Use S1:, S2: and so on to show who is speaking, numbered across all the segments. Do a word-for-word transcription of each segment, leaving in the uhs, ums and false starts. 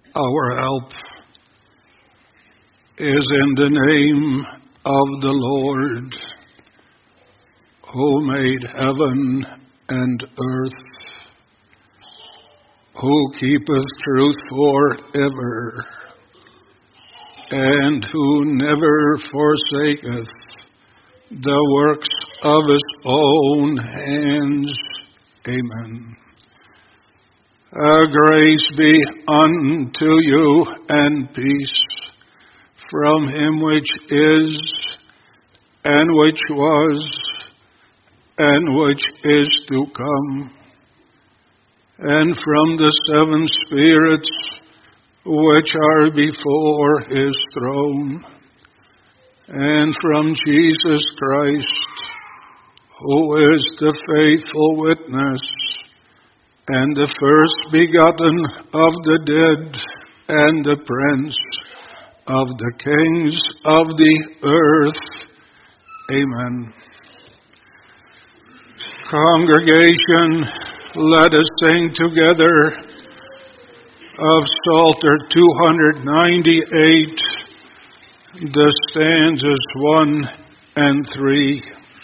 S1: Our help is in the name of the Lord, who made heaven and earth, who keepeth truth forever, and who never forsaketh the works of his own hands. Amen. Uh, grace be unto you and peace from him which is, and which was, and which is to come, and from the seven spirits which are before his throne, and from Jesus Christ, who is the faithful witness, and the first begotten of the dead, and the prince of the kings of the earth. Amen. Congregation, let us sing together of Psalter two ninety-eight, the stanzas one and three.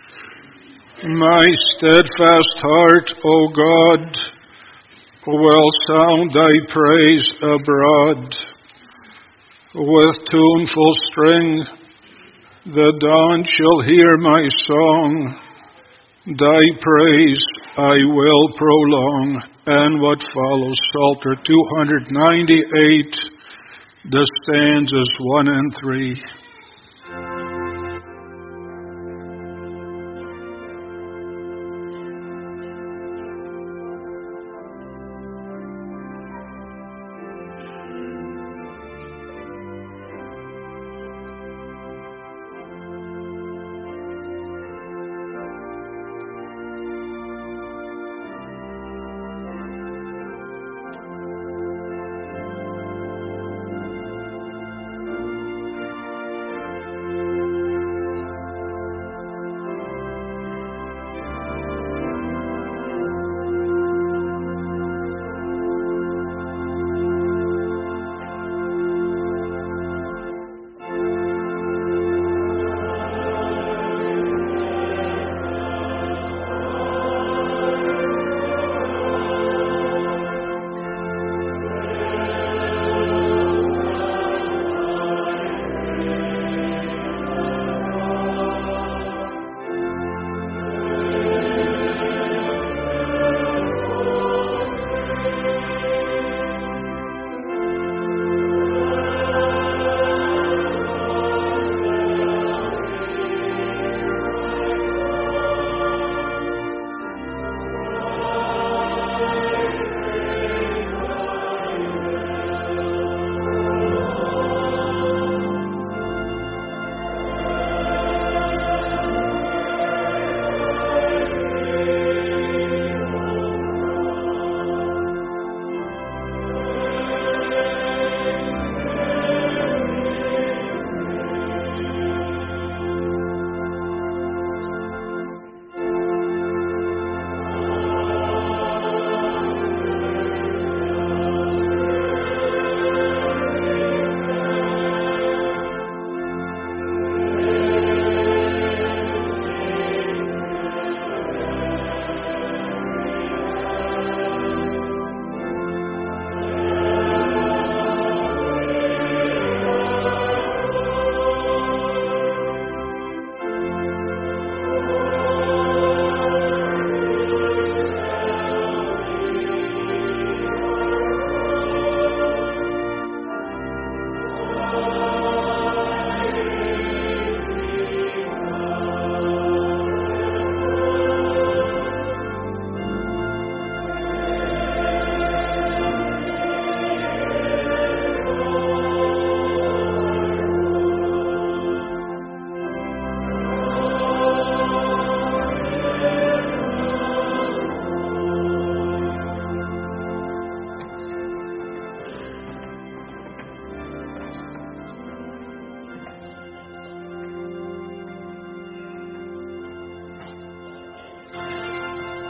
S1: My steadfast heart, O God, will sound thy praise abroad. With tuneful string, the dawn shall hear my song. Thy praise I will prolong. And what follows, Psalter two ninety-eight, the stanzas one and three.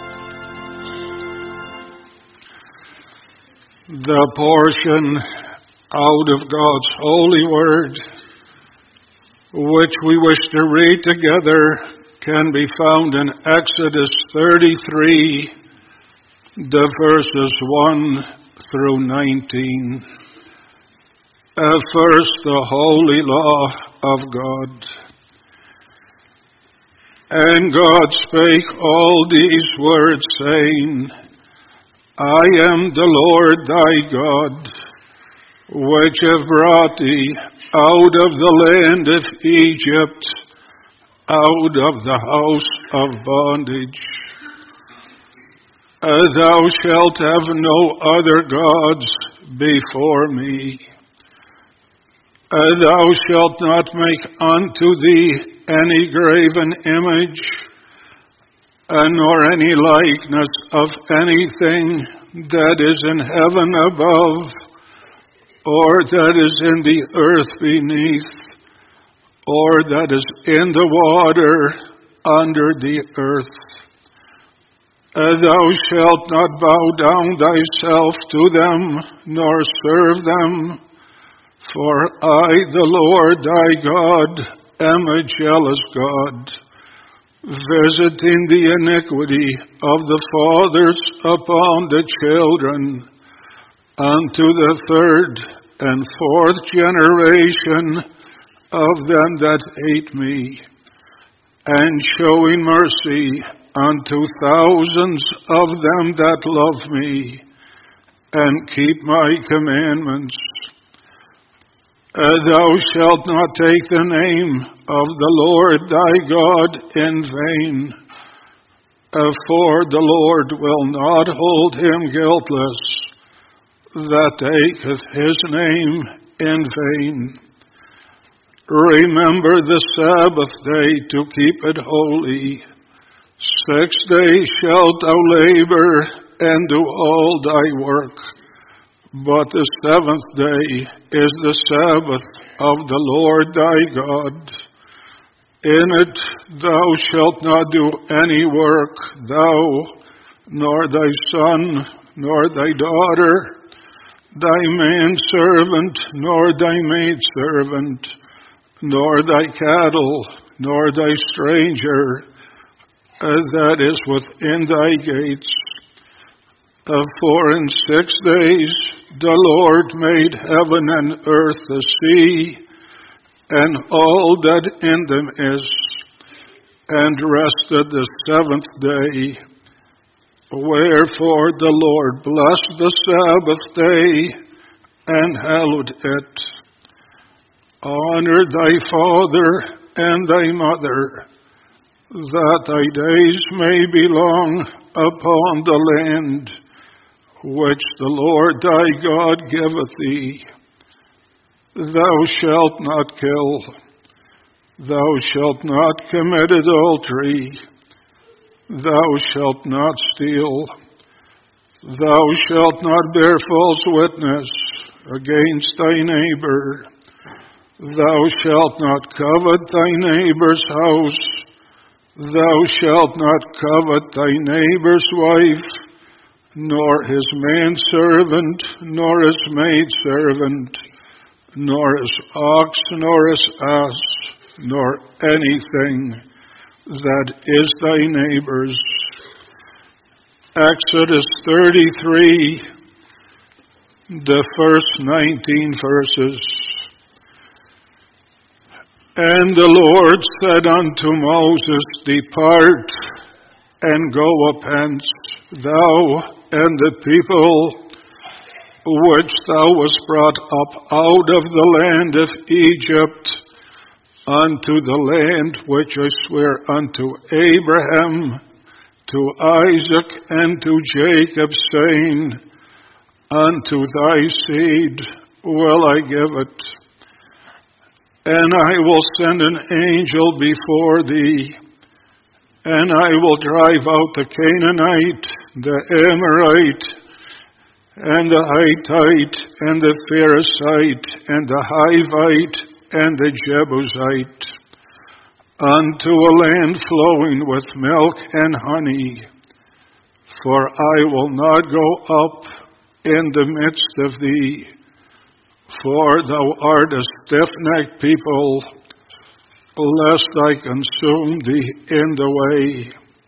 S1: The portion out of God's holy word, which we wish to read together, can be found in Exodus thirty-three, the verses one through nineteen. Uh, first, the holy law of God. And God spake all these words, saying, I am the Lord thy God, which have brought thee out of the land of Egypt, out of the house of bondage. Uh, thou shalt have no other gods before me. Uh, thou shalt not make unto thee any graven image, uh, nor any likeness of anything that is in heaven above, or that is in the earth beneath, or that is in the water under the earth. Uh, thou shalt not bow down thyself to them, nor serve them, for I, the Lord thy God, am a jealous God, visiting the iniquity of the fathers upon the children, unto the third and fourth generation of them that hate me, and showing mercy unto thousands of them that love me, and keep my commandments. Uh, thou shalt not take the name of the Lord thy God in vain, uh, for the Lord will not hold him guiltless that taketh his name in vain. Remember the Sabbath day to keep it holy. Six days shalt thou labor and do all thy work. But the seventh day is the Sabbath of the Lord thy God. In it thou shalt not do any work, thou, nor thy son, nor thy daughter, thy manservant, nor thy maidservant, nor thy cattle, nor thy stranger, uh, that is within thy gates. Uh, for in six days the Lord made heaven and earth, the sea, and all that in them is, and rested the seventh day. Wherefore the Lord blessed the Sabbath day and hallowed it. Honor thy father and thy mother, that thy days may be long upon the land which the Lord thy God giveth thee. Thou shalt not kill. Thou shalt not commit adultery. Thou shalt not steal. Thou shalt not bear false witness against thy neighbor. Thou shalt not covet thy neighbor's house. Thou shalt not covet thy neighbor's wife, nor his manservant, nor his maidservant, nor his ox, nor his ass, nor anything that is thy neighbor's. Exodus thirty-three, the first nineteen verses. And the Lord said unto Moses, Depart, and go up hence, thou and the people which thou wast brought up out of the land of Egypt, unto the land which I swear unto Abraham, to Isaac, and to Jacob, saying, Unto thy seed will I give it. And I will send an angel before thee, and I will drive out the Canaanite, the Amorite, and the Hittite, and the Pharisite, and the Hivite, and the Jebusite, unto a land flowing with milk and honey. For I will not go up in the midst of thee, For thou art a stiff-necked people, lest I consume thee in the way.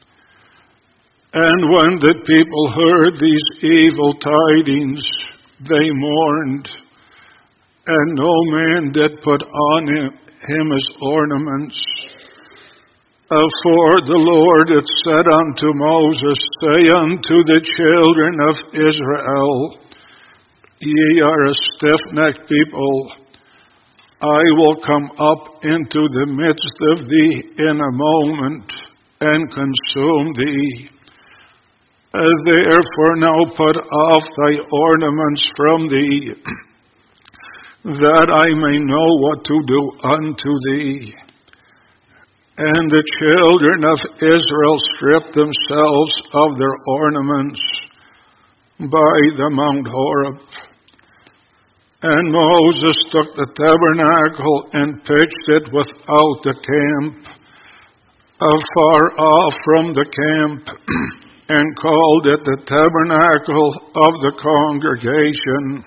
S1: And when the people heard these evil tidings, they mourned, and no man did put on him, him his ornaments. Uh, for the Lord had said unto Moses, say unto the children of Israel, ye are a stiff-necked people. I will come up into the midst of thee in a moment, and consume thee. Uh, therefore now put off thy ornaments from thee, that I may know what to do unto thee. And the children of Israel stripped themselves of their ornaments by the Mount Horeb. And Moses took the tabernacle and pitched it without the camp, afar off from the camp, and called it the tabernacle of the congregation.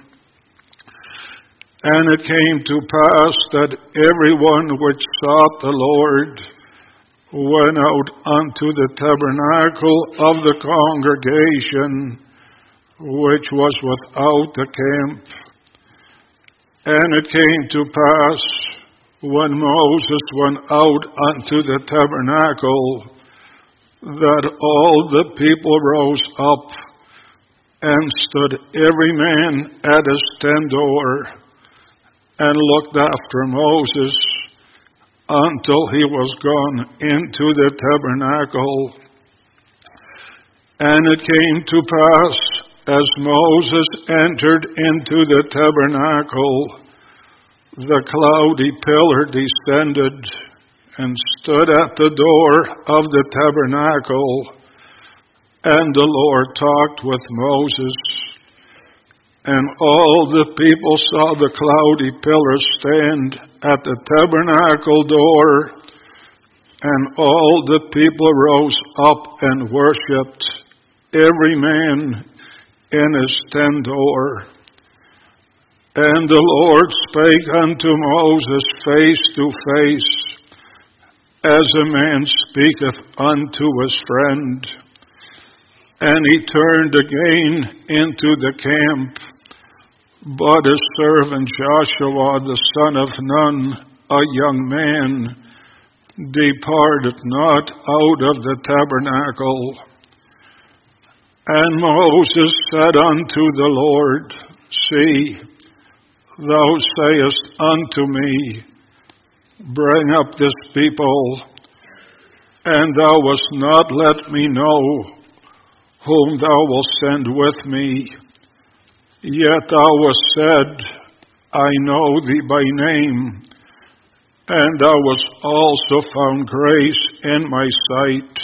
S1: And it came to pass that everyone which sought the Lord went out unto the tabernacle of the congregation, which was without the camp. And it came to pass, when Moses went out unto the tabernacle, that all the people rose up and stood every man at his tent door, and looked after Moses until he was gone into the tabernacle. And it came to pass, as Moses entered into the tabernacle, the cloudy pillar descended and stood at the door of the tabernacle, and the Lord talked with Moses. And all the people saw the cloudy pillar stand at the tabernacle door, and all the people rose up and worshipped, every man in his tent door. And the Lord spake unto Moses face to face, as a man speaketh unto his friend. And he turned again into the camp, but his servant Joshua the son of Nun, a young man, departed not out of the tabernacle. And Moses said unto the Lord, see, thou sayest unto me, bring up this people, and thou wast not let me know whom thou wilt send with me. Yet thou wast said, I know thee by name, and thou wast also found grace in my sight.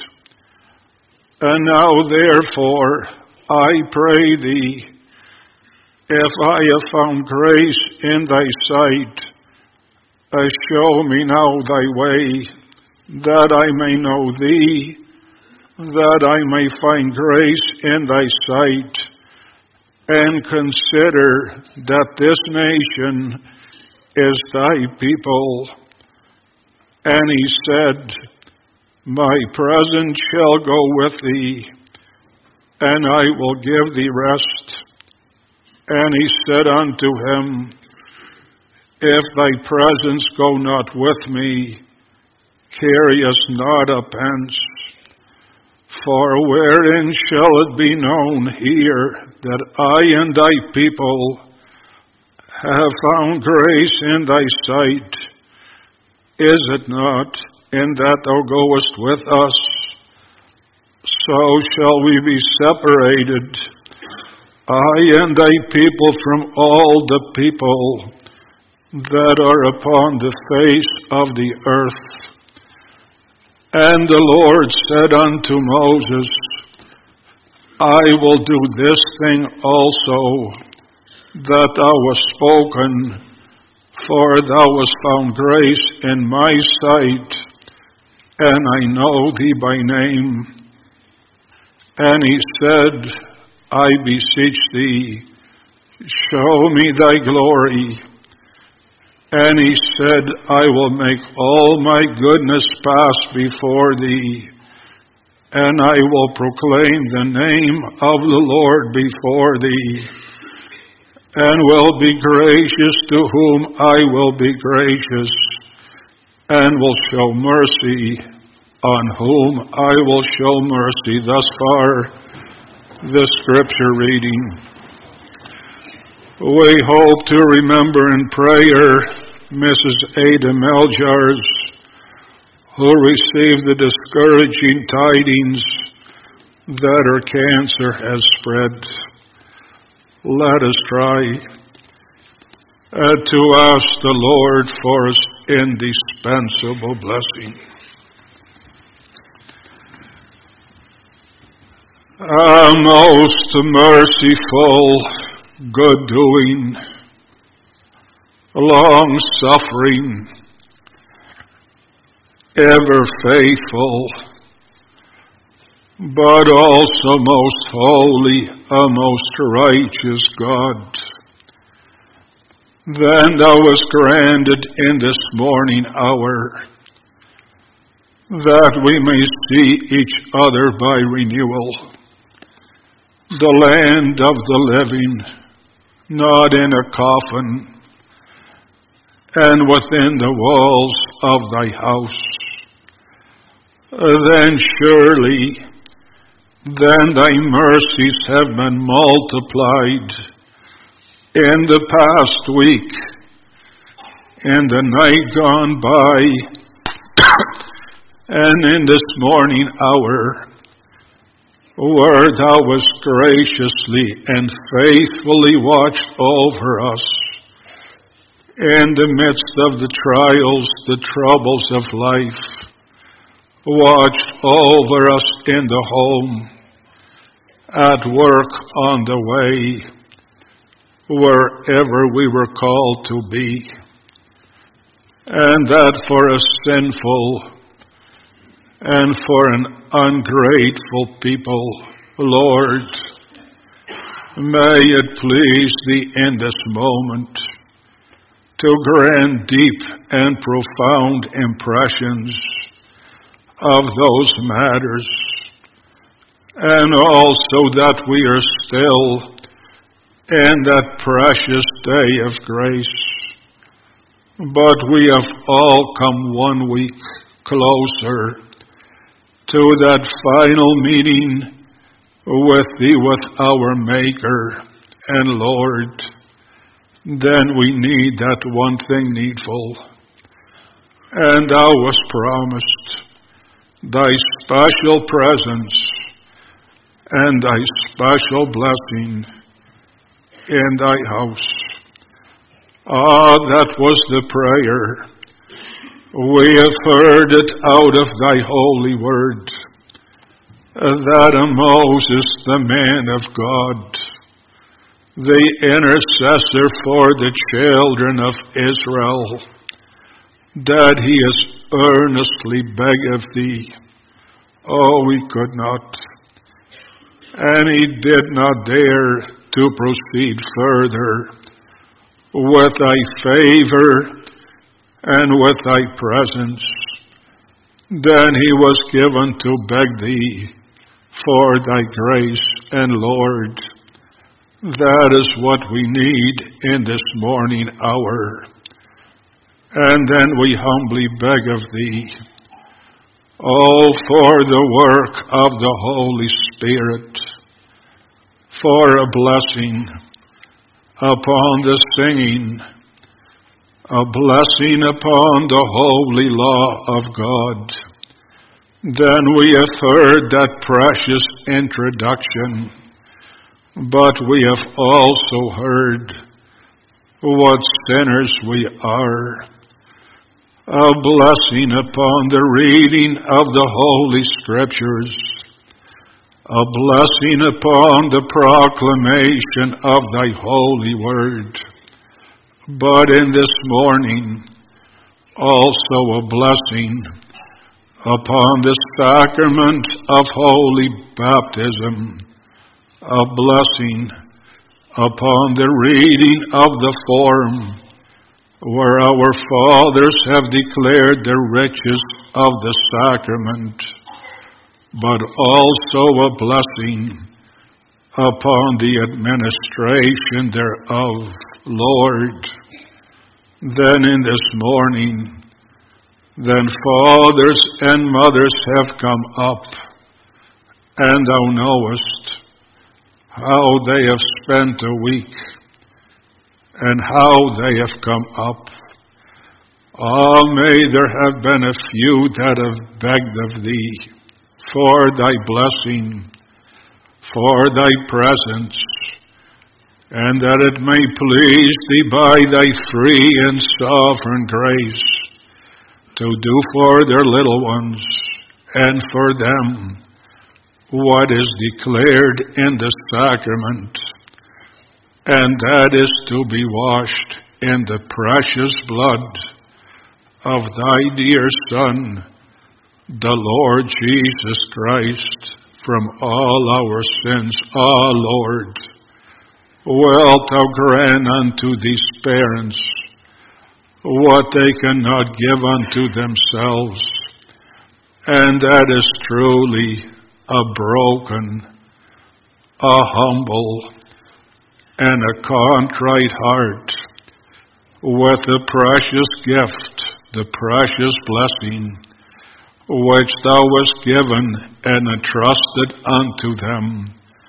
S1: And now therefore I pray thee, if I have found grace in thy sight, uh, show me now thy way, that I may know thee, that I may find grace in thy sight, and consider that this nation is thy people. And he said, my presence shall go with thee, and I will give thee rest. And he said unto him, if thy presence go not with me, carry us not up hence. For wherein shall it be known here that I and thy people have found grace in thy sight? Is it not in that thou goest with us? So shall we be separated, I and thy people, from all the people that are upon the face of the earth. And the Lord said unto Moses, I will do this thing also, that thou wast spoken, for thou wast found grace in my sight, and I know thee by name. And he said, I beseech thee, show me thy glory. And he said, I will make all my goodness pass before thee, and I will proclaim the name of the Lord before thee, and will be gracious to whom I will be gracious, and will show mercy on whom I will show mercy. Thus far, the scripture reading. We hope to remember in prayer Missus Ada Meljars, who received the discouraging tidings that her cancer has spread. Let us try uh, to ask the Lord for his indispensable blessing. Ah, most merciful, good-doing, long-suffering, ever faithful, but also most holy, a most righteous God, then thou wast granted in this morning hour that we may see each other by renewal, the land of the living, not in a coffin, and within the walls of thy house. Then surely, then thy mercies have been multiplied in the past week, in the night gone by, and in this morning hour, where thou wast graciously and faithfully watched over us in the midst of the trials, the troubles of life, watched over us in the home, at work, on the way, wherever we were called to be, and that for a sinful and for an ungrateful people, Lord, may it please thee in this moment to grant deep and profound impressions of those matters, and also that we are still in that precious day of grace. But we have all come one week closer to that final meeting with thee, with our Maker and Lord. Then we need that one thing needful. And thou wast promised thy special presence and thy special blessing in thy house. Ah, that was the prayer. We have heard it out of thy holy word, that a Moses, the man of God, the intercessor for the children of Israel, that he has earnestly begged of thee. Oh, we could not. And he did not dare to proceed further with thy favor and with thy presence. Then he was given to beg thee for thy grace, and Lord, that is what we need in this morning hour. And then we humbly beg of thee, oh, for the work of the Holy Spirit, for a blessing upon the singing, a blessing upon the holy law of God. Then we have heard that precious introduction, but we have also heard what sinners we are. A blessing upon the reading of the Holy Scriptures, a blessing upon the proclamation of thy holy word. But in this morning, also a blessing upon the sacrament of holy baptism, a blessing upon the reading of the form, where our fathers have declared the riches of the sacrament, but also a blessing upon the administration thereof, Lord. Then in this morning, then fathers and mothers have come up, and thou knowest how they have spent a week, and how they have come up. Ah, may there have been a few that have begged of thee for thy blessing, for thy presence, and that it may please thee by thy free and sovereign grace to do for their little ones and for them what is declared in the sacrament, and that is to be washed in the precious blood of thy dear Son, the Lord Jesus Christ, from all our sins. Ah, Lord, wilt thou grant unto these parents what they cannot give unto themselves, and that is truly a broken, a humble, and a contrite heart, with the precious gift, the precious blessing, which thou wast given and entrusted unto them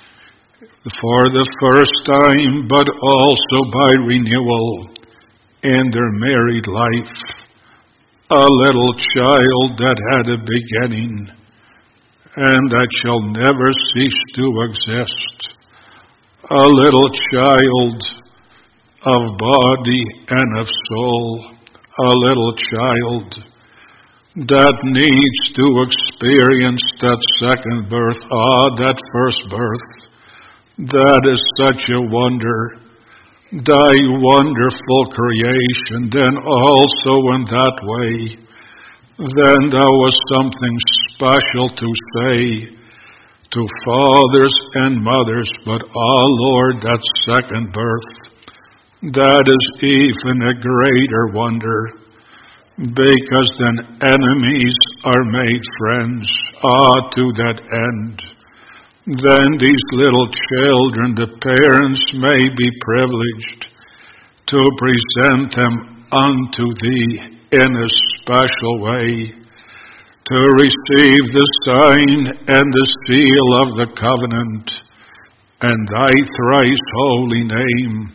S1: for the first time, but also by renewal in their married life, a little child that had a beginning and that shall never cease to exist, a little child of body and of soul, a little child that needs to experience that second birth, ah, that first birth. That is such a wonder, thy wonderful creation. Then also in that way, then thou was something special to say to fathers and mothers, but ah, Lord, that second birth, that is even a greater wonder, because then enemies are made friends, ah, to that end. Then these little children, the parents may be privileged to present them unto thee in a special way, to receive the sign and the seal of the covenant and thy thrice holy name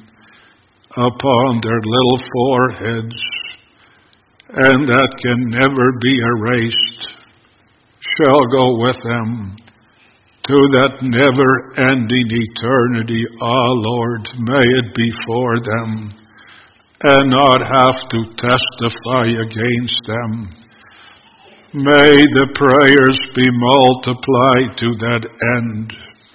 S1: upon their little foreheads, and that can never be erased, shall go with them to that never-ending eternity. Ah, Lord, may it be for them, and not have to testify against them. May the prayers be multiplied to that end,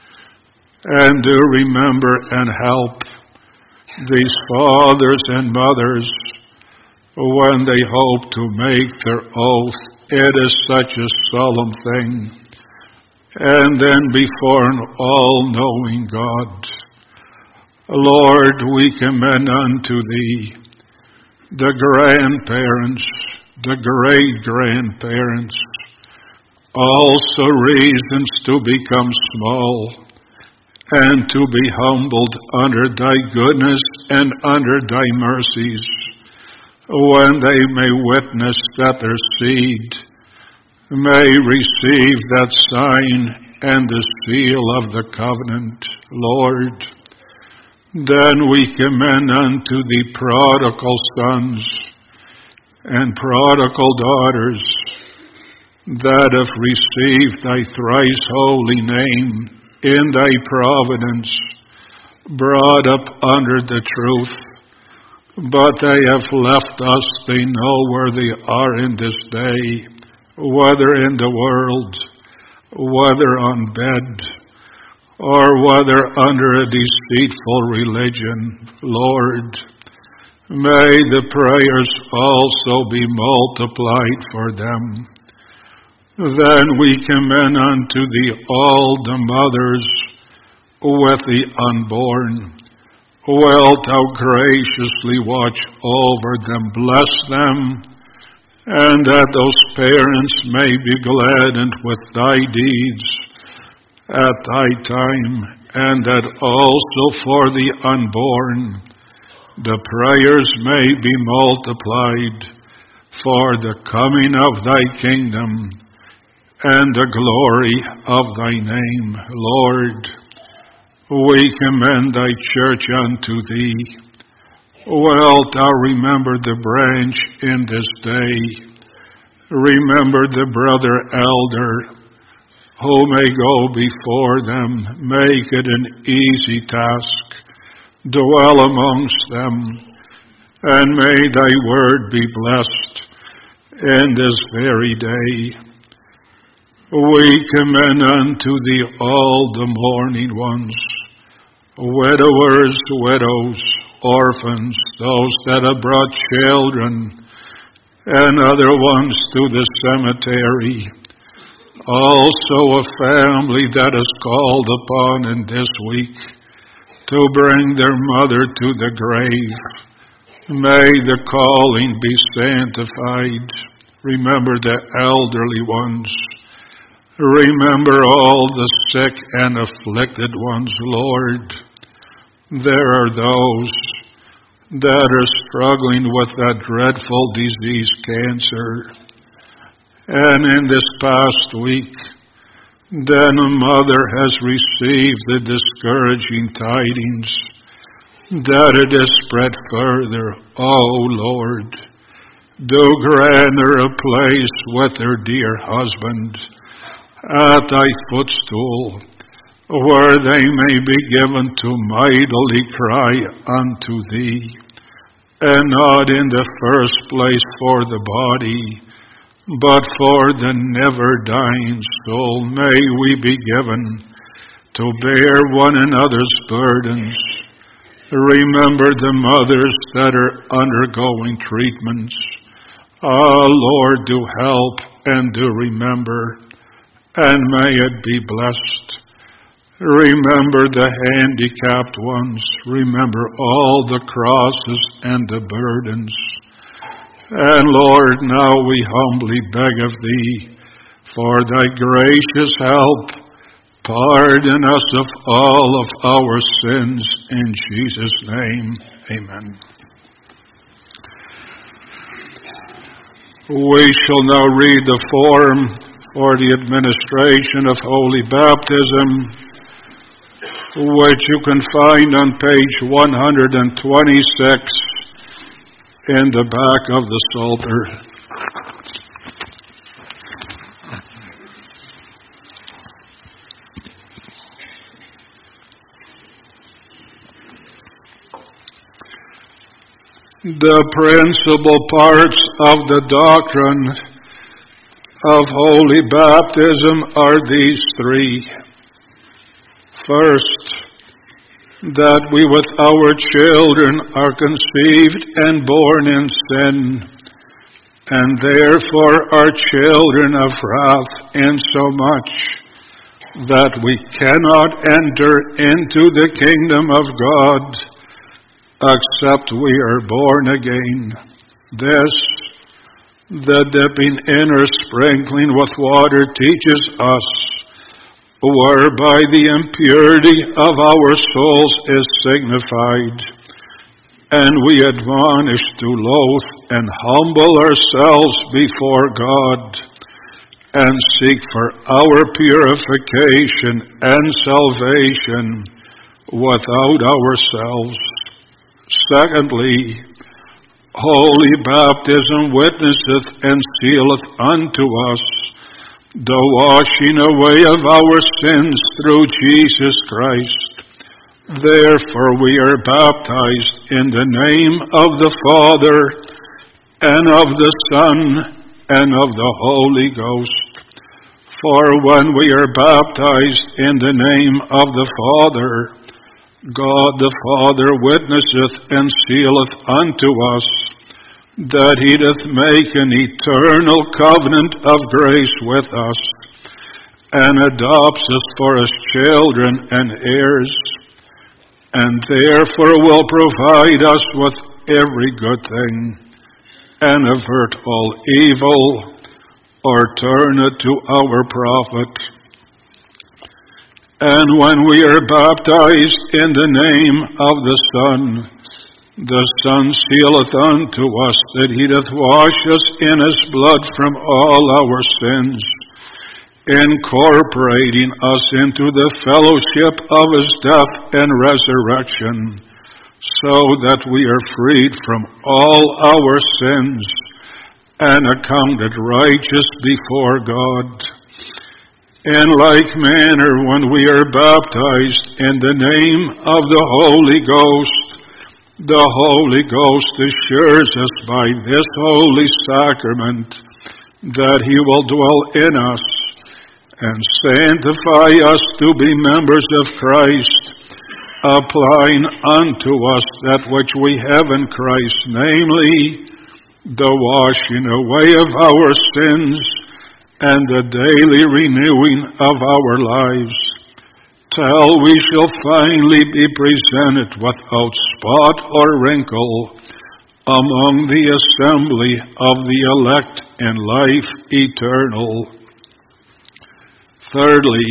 S1: and do remember and help these fathers and mothers when they hope to make their oath. It is such a solemn thing. And then before an all-knowing God, Lord, we commend unto thee the grandparents, the great-grandparents, also reasons to become small and to be humbled under thy goodness and under thy mercies, when they may witness that their seed may receive that sign and the seal of the covenant, Lord. Then we commend unto thee prodigal sons and prodigal daughters that have received thy thrice holy name in thy providence, brought up under the truth, but they have left us, they know where they are in this day, whether in the world, whether on bed, or whether under a deceitful religion. Lord, may the prayers also be multiplied for them. Then we commend unto thee all the mothers with the unborn, wilt thou graciously watch over them, bless them, and that those parents may be gladdened with thy deeds at thy time, and that also for the unborn the prayers may be multiplied for the coming of thy kingdom and the glory of thy name. Lord, we commend thy church unto thee. Wilt thou remember the branch in this day? Remember the brother elder who may go before them. Make it an easy task. Dwell amongst them, and may thy word be blessed in this very day. We commend unto thee all the mourning ones, widowers, widows, orphans, those that have brought children, and other ones to the cemetery. Also a family that is called upon in this week to bring their mother to the grave. May the calling be sanctified. Remember the elderly ones. Remember all the sick and afflicted ones, Lord. There are those that are struggling with that dreadful disease, cancer. And in this past week, then a mother has received the discouraging tidings that it is spread further. Oh, Lord, do grant her a place with her dear husband at thy footstool, where they may be given to mightily cry unto thee, and not in the first place for the body, but for the never-dying soul. May we be given to bear one another's burdens. Remember the mothers that are undergoing treatments. Ah, Lord, do help and do remember, and may it be blessed. Remember the handicapped ones. Remember all the crosses and the burdens. And Lord, now we humbly beg of thee for thy gracious help. Pardon us of all of our sins in Jesus' name. Amen. We shall now read the form for the administration of Holy Baptism, which you can find on page one hundred twenty-six in the back of the Psalter. The principal parts of the doctrine of Holy Baptism are these three. First, that we with our children are conceived and born in sin, and therefore are children of wrath, insomuch that we cannot enter into the kingdom of God except we are born again. This, the dipping in or sprinkling with water teaches us, whereby the impurity of our souls is signified, and we admonish to loathe and humble ourselves before God, and seek for our purification and salvation without ourselves. Secondly, Holy Baptism witnesseth and sealeth unto us the washing away of our sins through Jesus Christ. Therefore we are baptized in the name of the Father, and of the Son, and of the Holy Ghost. For when we are baptized in the name of the Father, God the Father witnesseth and sealeth unto us that he doth make an eternal covenant of grace with us, and adopts us for his children and heirs. and therefore will provide us with every good thing, and avert all evil, or turn it to our profit. And when we are baptized in the name of the Son, the Son sealeth unto us that he doth wash us in his blood from all our sins, incorporating us into the fellowship of his death and resurrection, so that we are freed from all our sins and accounted righteous before God. In like manner, when we are baptized in the name of the Holy Ghost, the Holy Ghost assures us by this holy sacrament that he will dwell in us and sanctify us to be members of Christ, applying unto us that which we have in Christ, namely, the washing away of our sins and the daily renewing of our lives, till we shall finally be presented without spot or wrinkle among the assembly of the elect in life eternal. Thirdly,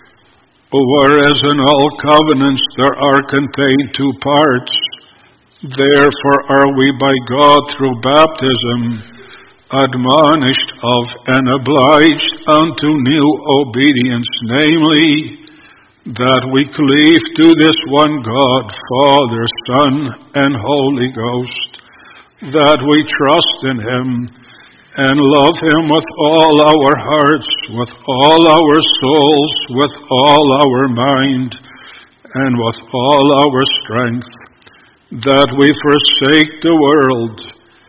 S1: whereas in all covenants there are contained two parts, therefore are we by God through baptism admonished of and obliged unto new obedience, namely, that we cleave to this one God, Father, Son, and Holy Ghost, that we trust in him and love him with all our hearts, with all our souls, with all our mind, and with all our strength, that we forsake the world,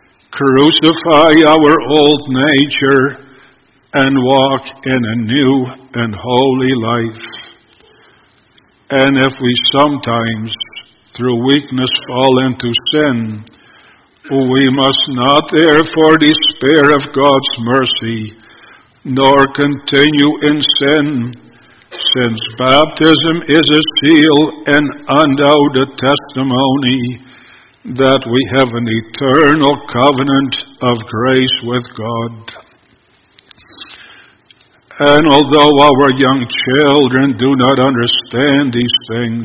S1: crucify our old nature, and walk in a new and holy life. And if we sometimes, through weakness, fall into sin, we must not therefore despair of God's mercy, nor continue in sin, since baptism is a seal and undoubted testimony that we have an eternal covenant of grace with God. And although our young children do not understand these things,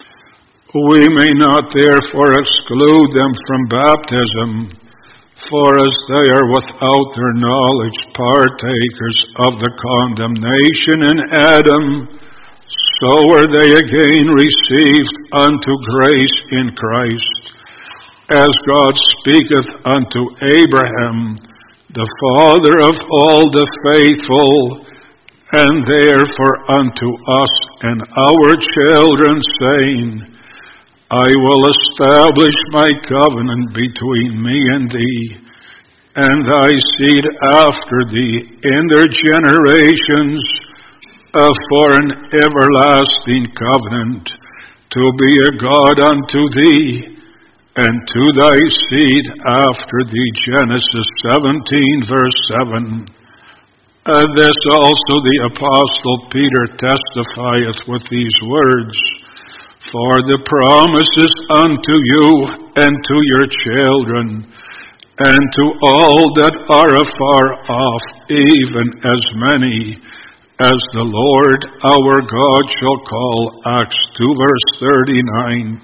S1: we may not therefore exclude them from baptism, for as they are without their knowledge partakers of the condemnation in Adam, so are they again received unto grace in Christ, as God speaketh unto Abraham, the father of all the faithful, and therefore unto us and our children, saying, I will establish my covenant between me and thee, and thy seed after thee in their generations, uh, for an everlasting covenant, to be a God unto thee, and to thy seed after thee. Genesis seventeen, verse seven. Uh, this also the Apostle Peter testifieth with these words, for the promises unto you and to your children, and to all that are afar off, even as many as the Lord our God shall call. Acts two, verse thirty-nine.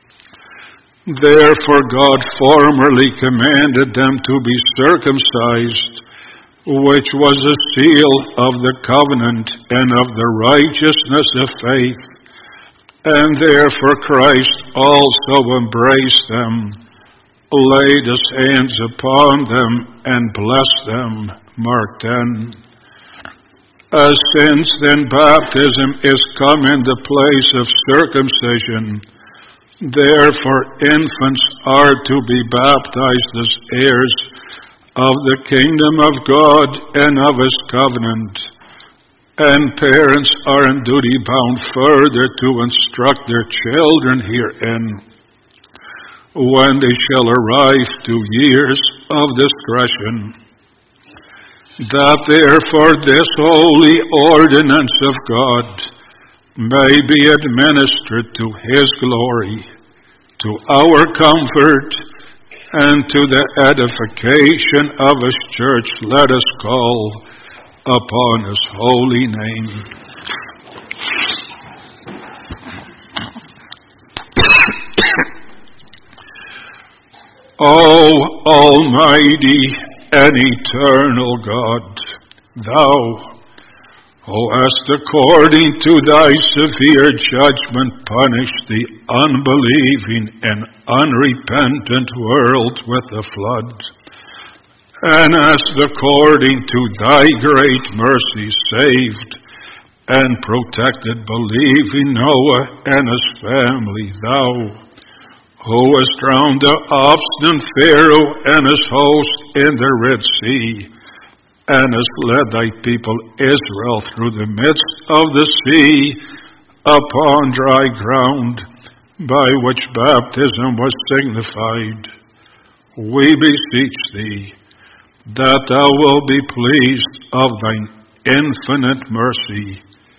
S1: Therefore God formerly commanded them to be circumcised, which was a seal of the covenant and of the righteousness of faith. And therefore Christ also embraced them, laid his hands upon them, and blessed them. Mark ten. Uh, since then baptism is come in the place of circumcision, therefore infants are to be baptized as heirs of the kingdom of God and of his covenant. And parents are in duty bound further to instruct their children herein, when they shall arrive to years of discretion, that therefore this holy ordinance of God may be administered to His glory, to our comfort, and to the edification of His church. Let us call upon His holy name. O Almighty and eternal God, Thou, who hast according to Thy severe judgment punished the unbelieving and unrepentant world with the flood, and hast according to Thy great mercy saved and protected believing Noah and his family, Thou, who hast drowned the obstinate Pharaoh and his host in the Red Sea, and hast led Thy people Israel through the midst of the sea upon dry ground, by which baptism was signified, we beseech Thee that Thou wilt be pleased of Thine infinite mercy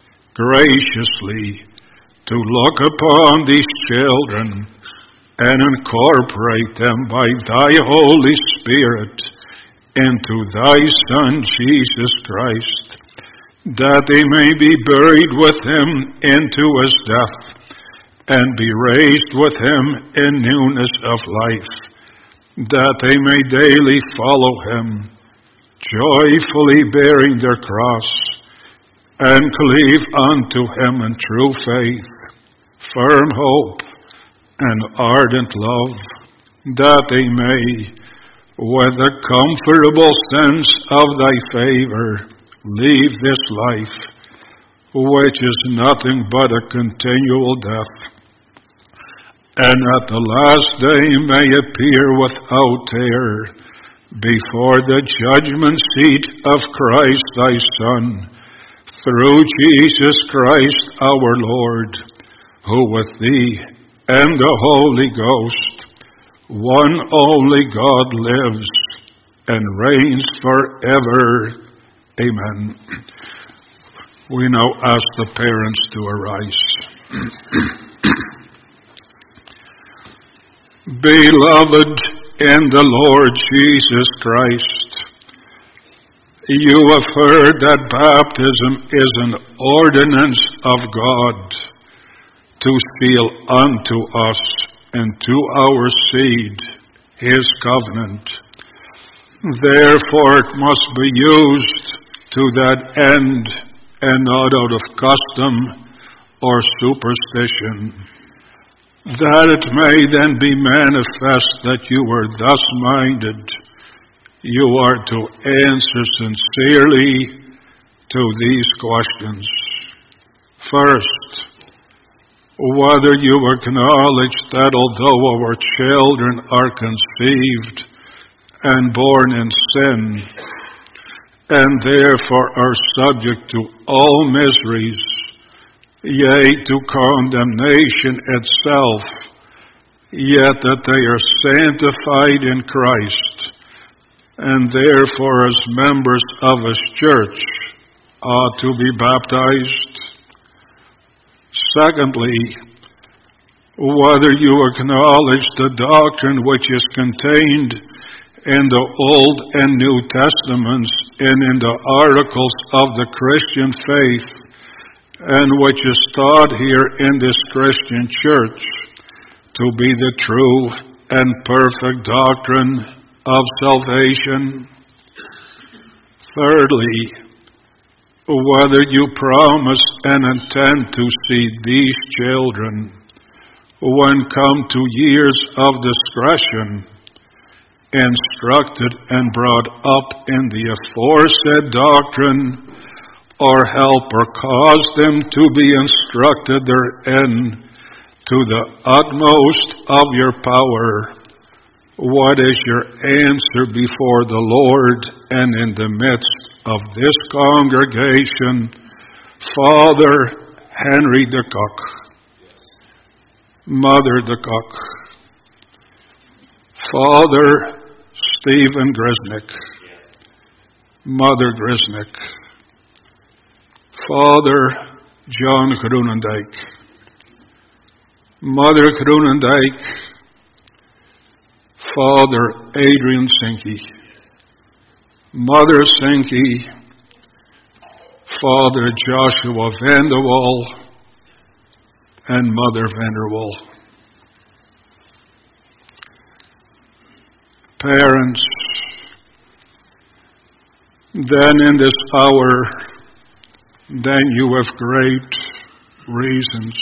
S1: graciously to look upon these children and incorporate them by Thy Holy Spirit into Thy Son, Jesus Christ, that they may be buried with Him into His death, and be raised with Him in newness of life, that they may daily follow Him, joyfully bearing their cross, and cleave unto Him in true faith, firm hope, and ardent love, that they may, with a comfortable sense of Thy favor, leave this life, which is nothing but a continual death, and at the last day may appear without terror before the judgment seat of Christ Thy Son, through Jesus Christ our Lord, who with Thee and the Holy Ghost, one only God, lives and reigns forever. Amen. We now ask the parents to arise. Beloved in the Lord Jesus Christ, you have heard that baptism is an ordinance of God to seal unto us and to our seed His covenant. Therefore it must be used to that end, and not out of custom or superstition, that it may then be manifest that you were thus minded. You are to answer sincerely to these questions. First, whether you acknowledge that although our children are conceived and born in sin, and therefore are subject to all miseries, yea, to condemnation itself, yet that they are sanctified in Christ, and therefore as members of His church ought to be baptized. Secondly, whether you acknowledge the doctrine which is contained in the Old and New Testaments and in the articles of the Christian faith, and which is taught here in this Christian church to be the true and perfect doctrine of salvation. Thirdly, whether you promise and intend to see these children, when come to years of discretion, instructed and brought up in the aforesaid doctrine, or help or cause them to be instructed therein to the utmost of your power. What is your answer before the Lord and in the midst of this congregation? Father Henry de Kock, Mother de Kock, Father Stephen Grisnick, Mother Grisnick, Father John Groenendijk, Mother Groenendijk, Father Adrian Sinke, Mother Sinke, Father Joshua Vanderwall, and Mother Vanderwall. Parents, then in this hour, then you have great reasons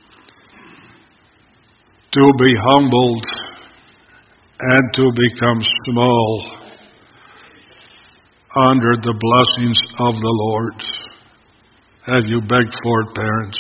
S1: to be humbled and to become small under the blessings of the Lord. Have you begged for it, parents?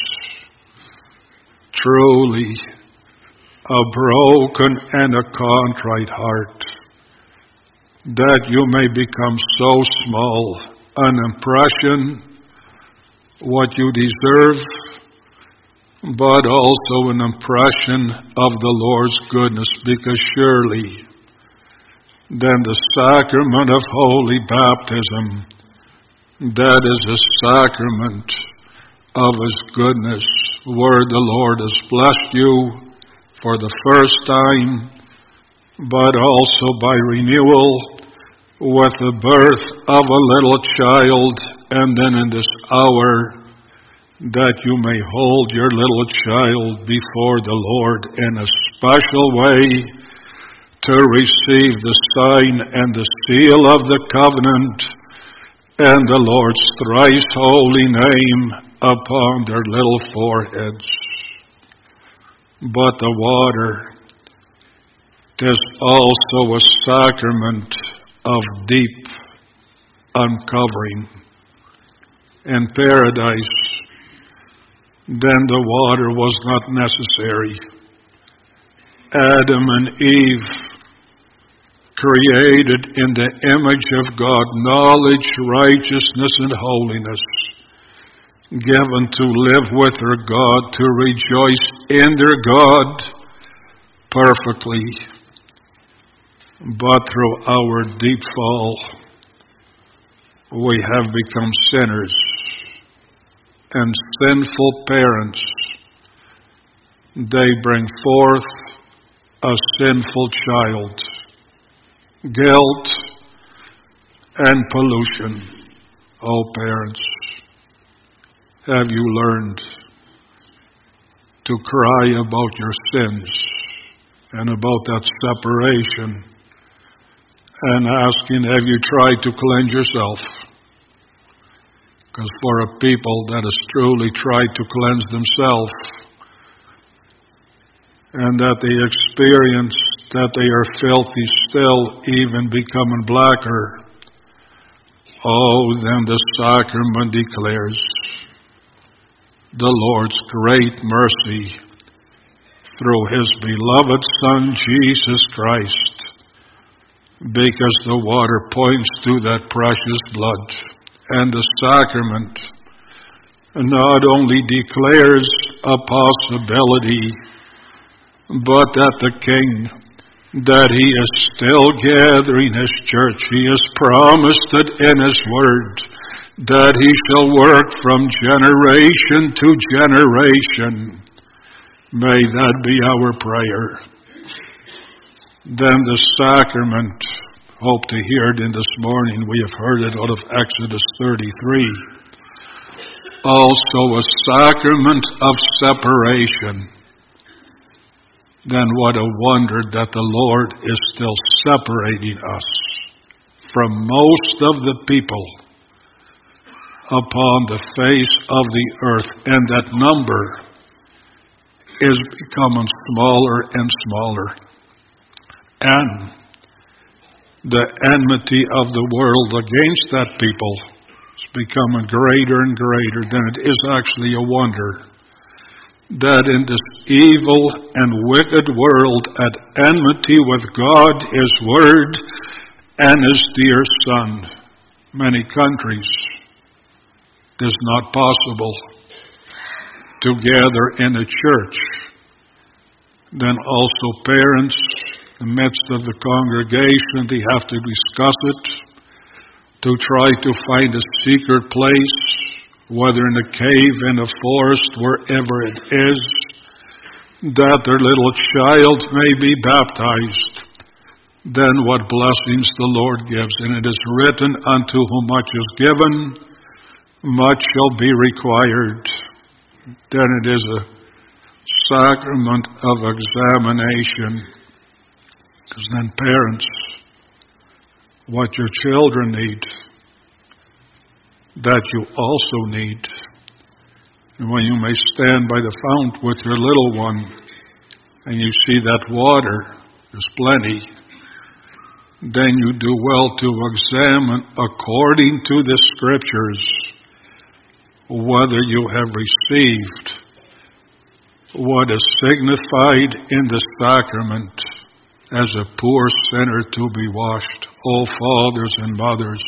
S1: Truly, a broken and a contrite heart, that you may become so small, an impression, what you deserve, but also an impression of the Lord's goodness, because surely then the sacrament of holy baptism, that is a sacrament of His goodness, where the Lord has blessed you for the first time, but also by renewal with the birth of a little child, and then in this hour that you may hold your little child before the Lord in a special way to receive the sign and the seal of the covenant and the Lord's thrice holy name upon their little foreheads. But the water is also a sacrament of deep uncovering. In paradise, then the water was not necessary. Adam and Eve, created in the image of God, knowledge, righteousness, and holiness, given to live with their God, to rejoice in their God perfectly. But through our deep fall, we have become sinners and sinful parents. They bring forth a sinful child, guilt and pollution. Oh, parents, have you learned to cry about your sins and about that separation, and asking, have you tried to cleanse yourself? Because for a people that has truly tried to cleanse themselves, and that they experience that they are filthy still, even becoming blacker, oh, then the sacrament declares the Lord's great mercy through His beloved Son, Jesus Christ, because the water points to that precious blood. And the sacrament not only declares a possibility, but that the King, that He is still gathering His church. He has promised it in His word, that He shall work from generation to generation. May that be our prayer. Then the sacrament, hope to hear it in this morning. We have heard it out of Exodus thirty-three. Also a sacrament of separation. Then what a wonder that the Lord is still separating us from most of the people upon the face of the earth. And that number is becoming smaller and smaller. And the enmity of the world against that people is becoming greater and greater. Then it is actually a wonder that in this evil and wicked world, at enmity with God, His Word, and His dear Son, many countries, it is not possible to gather in a church. Then also parents, in the midst of the congregation, they have to discuss it, to try to find a secret place whether in a cave, in a forest, wherever it is, that their little child may be baptized. Then what blessings the Lord gives. And it is written, unto whom much is given, much shall be required. Then it is a sacrament of examination. Because then parents, what your children need, that you also need. And when you may stand by the fount with your little one, and you see that water is plenty, then you do well to examine according to the Scriptures whether you have received what is signified in the sacrament as a poor sinner to be washed. O fathers and mothers,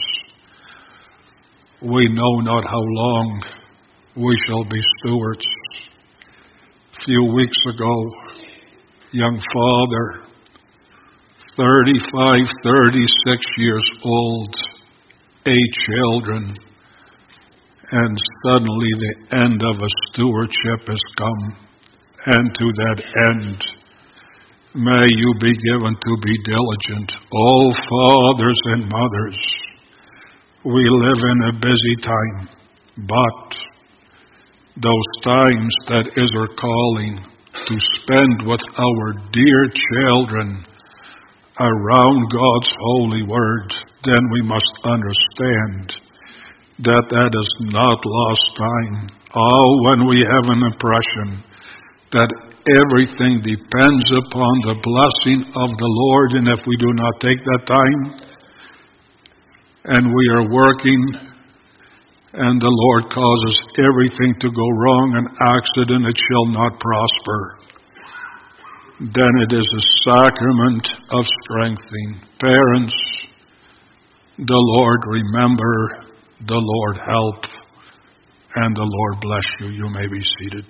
S1: we know not how long we shall be stewards. A few weeks ago, young father, thirty-five, thirty-six years old, eight children, and suddenly the end of a stewardship has come. And to that end, may you be given to be diligent. All fathers and mothers, we live in a busy time, but those times that is our calling to spend with our dear children around God's holy word, then we must understand that that is not lost time. Oh, when we have an impression that everything depends upon the blessing of the Lord, and if we do not take that time, and we are working, and the Lord causes everything to go wrong, an accident, it shall not prosper, then it is a sacrament of strengthening. Parents, the Lord remember, the Lord help, and the Lord bless you. You may be seated.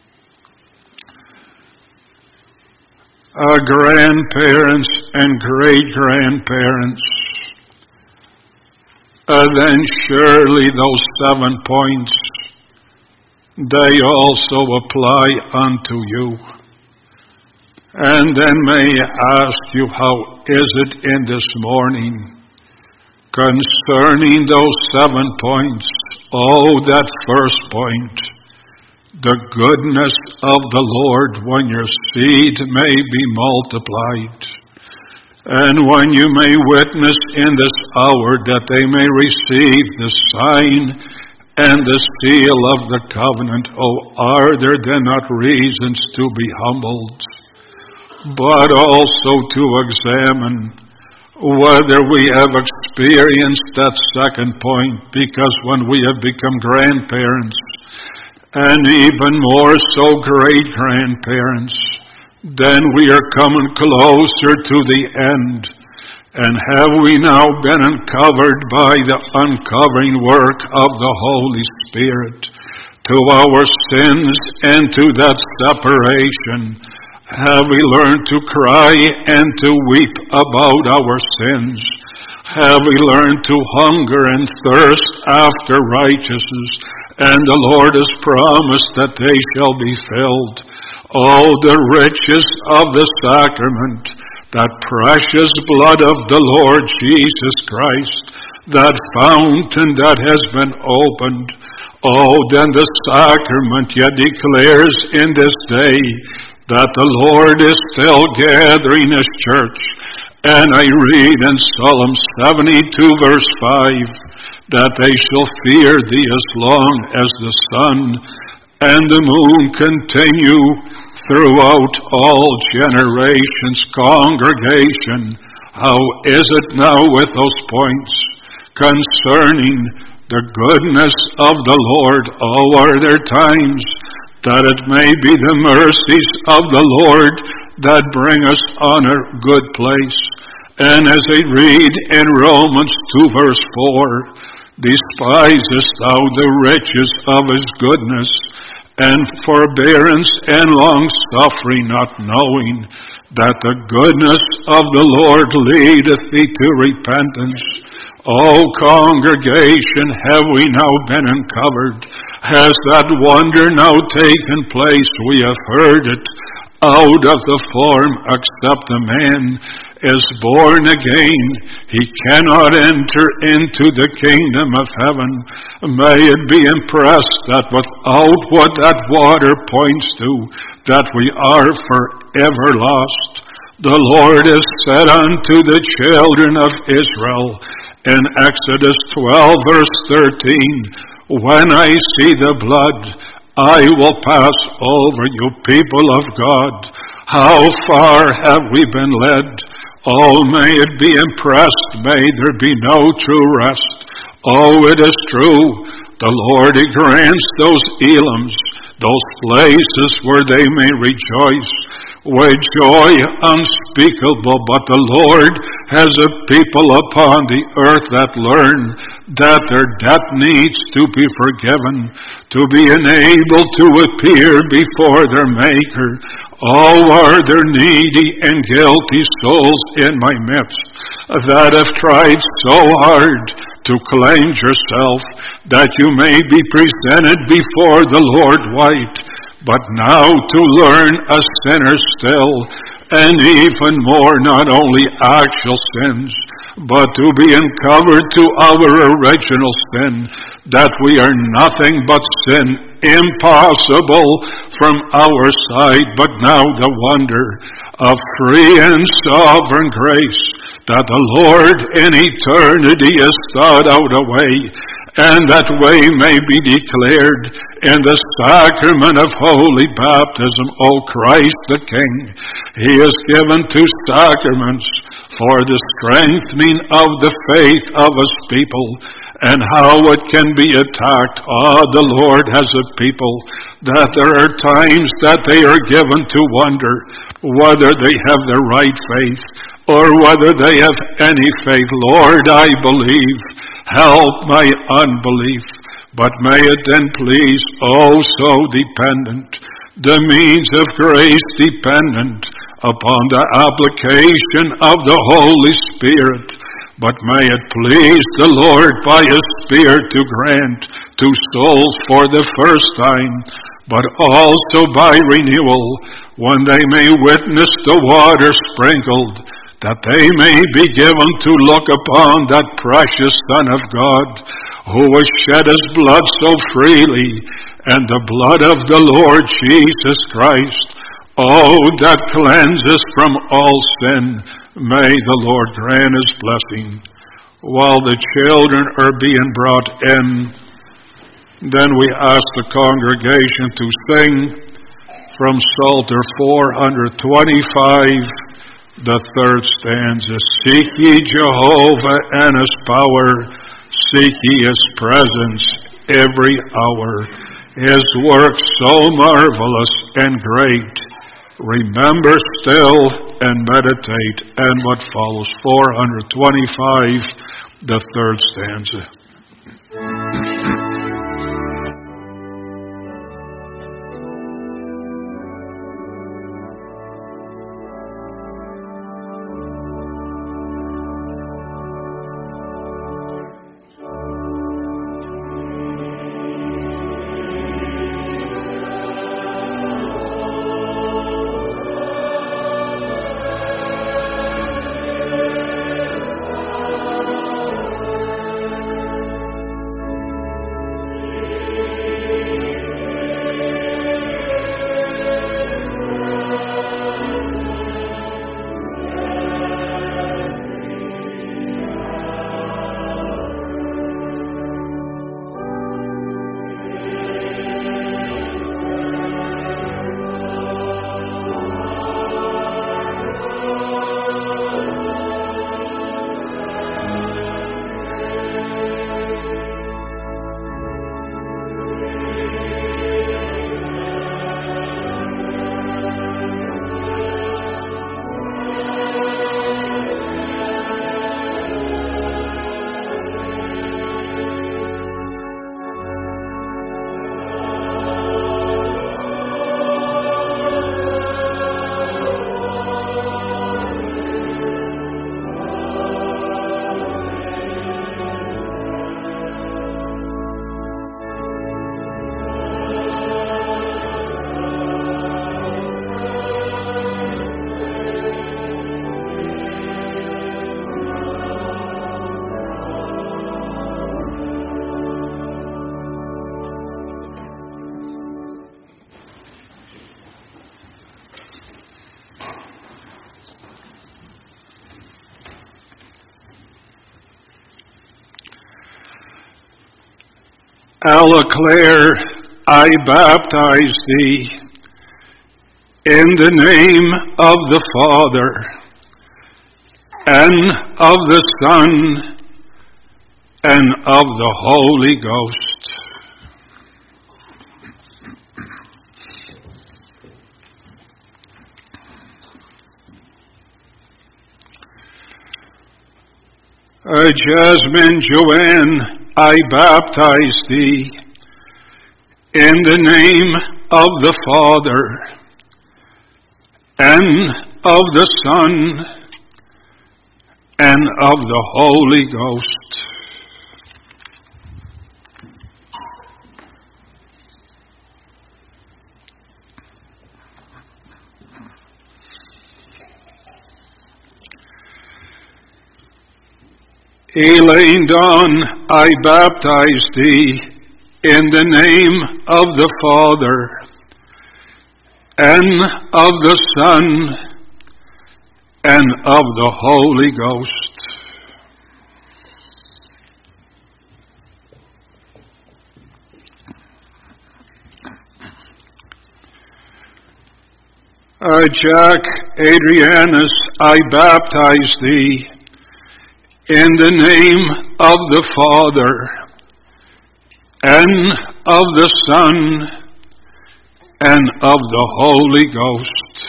S1: Uh, grandparents and great-grandparents, uh, then surely those seven points, they also apply unto you. And then may I ask you, how is it in this morning concerning those seven points? Oh, that first point, the goodness of the Lord when your seed may be multiplied, and when you may witness in this hour that they may receive the sign and the seal of the covenant. Oh, are there then not reasons to be humbled, but also to examine whether we have experienced that second point? Because when we have become grandparents, and even more so great-grandparents, then we are coming closer to the end. And have we now been uncovered by the uncovering work of the Holy Spirit to our sins and to that separation? Have we learned to cry and to weep about our sins? Have we learned to hunger and thirst after righteousness? And the Lord has promised that they shall be filled. Oh, the riches of the sacrament, that precious blood of the Lord Jesus Christ, that fountain that has been opened. Oh, then the sacrament yet declares in this day that the Lord is still gathering His church. And I read in Psalm seventy-two verse five, that they shall fear thee as long as the sun and the moon continue throughout all generations. Congregation, how is it now with those points concerning the goodness of the Lord? Oh, are there times that it may be the mercies of the Lord that bring us on a good place? And as I read in Romans two verse four, despisest thou the riches of His goodness and forbearance and long-suffering, not knowing that the goodness of the Lord leadeth thee to repentance? O congregation, have we now been uncovered? Has that wonder now taken place? We have heard it. Out of the form, except a man is born again, he cannot enter into the kingdom of heaven. May it be impressed that without what that water points to, that we are forever lost. The Lord has said unto the children of Israel in Exodus twelve verse thirteen, when I see the blood, I will pass over you, people of God. How far have we been led? Oh, may it be impressed, may there be no true rest. Oh, it is true, the Lord, He grants those Elams, those places where they may rejoice with joy unspeakable. But the Lord has a people upon the earth that learn that their debt needs to be forgiven, to be enabled to appear before their Maker. Oh, are there needy and guilty souls in my midst that have tried so hard to cleanse yourself that you may be presented before the Lord white, but now to learn a sinner still, and even more, not only actual sins, but to be uncovered to our original sin, that we are nothing but sin, impossible from our side, but now the wonder of free and sovereign grace, that the Lord in eternity has thought out a way, and that way may be declared in the sacrament of holy baptism. O Christ the King, He has given two sacraments for the strengthening of the faith of His people, and how it can be attacked. Ah, the Lord has a people that there are times that they are given to wonder whether they have the right faith or whether they have any faith. Lord, I believe. Help my unbelief. But may it then please, oh so dependent, the means of grace dependent upon the application of the Holy Spirit. But may it please the Lord by His Spirit to grant to souls for the first time, but also by renewal, when they may witness the water sprinkled, that they may be given to look upon that precious Son of God, who has shed His blood so freely, and the blood of the Lord Jesus Christ, oh, that cleanses from all sin. May the Lord grant His blessing. While the children are being brought in, then we ask the congregation to sing from Psalter four twenty-five, the third stanza. Seek ye Jehovah and His power, seek ye His presence every hour. His work so marvelous and great, remember still and meditate. And what follows, four twenty-five, the third stanza. Alaclaire, I baptize thee in the name of the Father, and of the Son, and of the Holy Ghost. Uh, Jasmine Joanne, I baptize thee in the name of the Father, and of the Son, and of the Holy Ghost. Elaine Dawn, I baptize thee in the name of the Father, and of the Son, and of the Holy Ghost. Uh, Jack Adrianus, I baptize thee in the name of the Father, and of the Son, and of the Holy Ghost.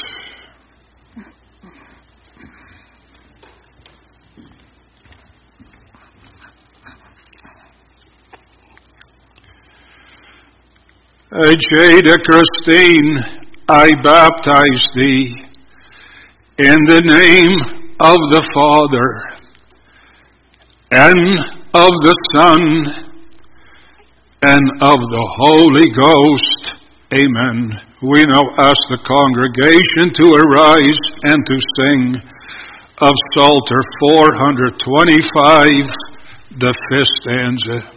S1: Uh, Jada Christine, I baptize thee in the name of the Father, and of the Son, and of the Holy Ghost. Amen. We now ask the congregation to arise and to sing of Psalter four twenty-five, the fifth stanza.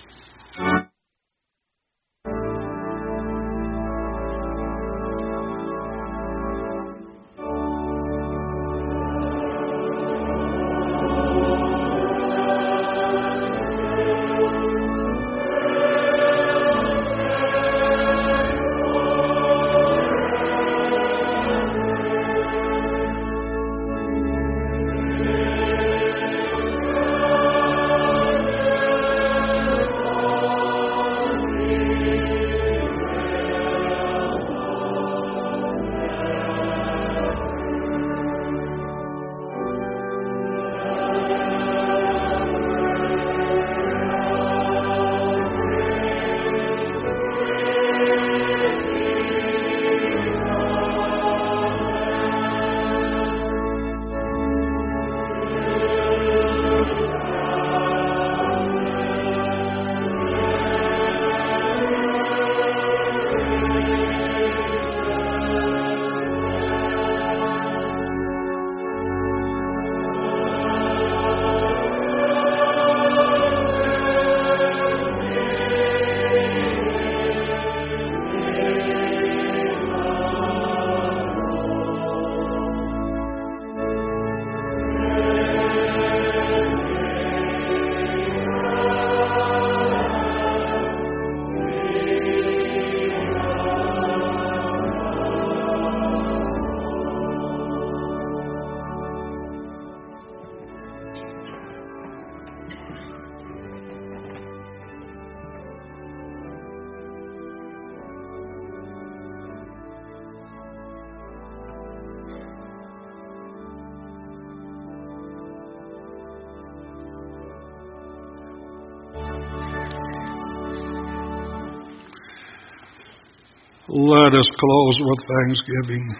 S1: Let us close with thanksgiving.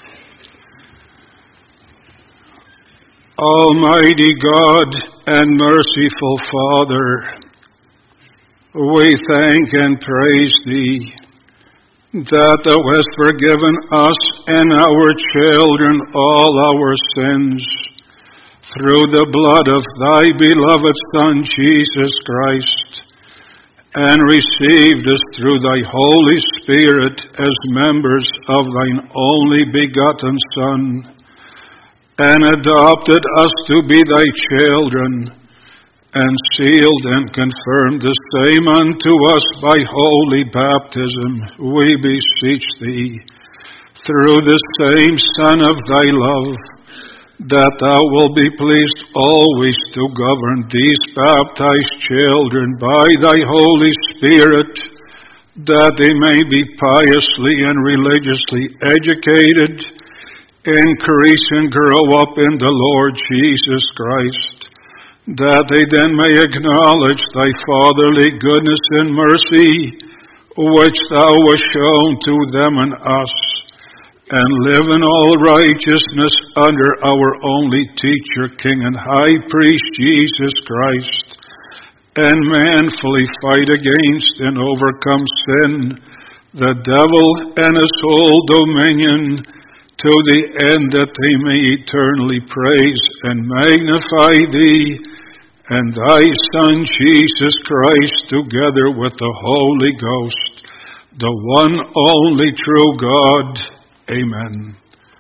S1: Almighty God and merciful Father, we thank and praise Thee that Thou hast forgiven us and our children all our sins through the blood of Thy beloved Son, Jesus Christ, and received us through Thy Holy Spirit as members of Thine only begotten Son, and adopted us to be Thy children, and sealed and confirmed the same unto us by holy baptism, we beseech thee, through the same Son of thy love, that thou wilt be pleased always to govern these baptized children by thy Holy Spirit, that they may be piously and religiously educated, increase and grow up in the Lord Jesus Christ, that they then may acknowledge thy fatherly goodness and mercy, which thou hast shown to them and us, and live in all righteousness under our only teacher, King and High Priest, Jesus Christ, and manfully fight against and overcome sin, the devil and his whole dominion, to the end that they may eternally praise and magnify thee and thy Son, Jesus Christ, together with the Holy Ghost, the one only true God. Amen.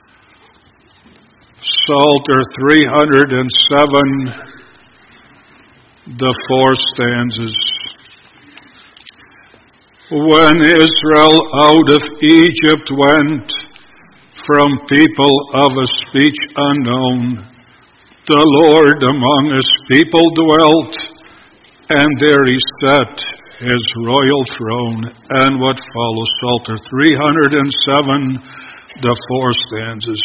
S1: Psalter three hundred seven, the four stanzas. When Israel out of Egypt went, from people of a speech unknown, the Lord among his people dwelt, and there he set his royal throne. And what follows, Psalter three hundred seven, the four stanzas.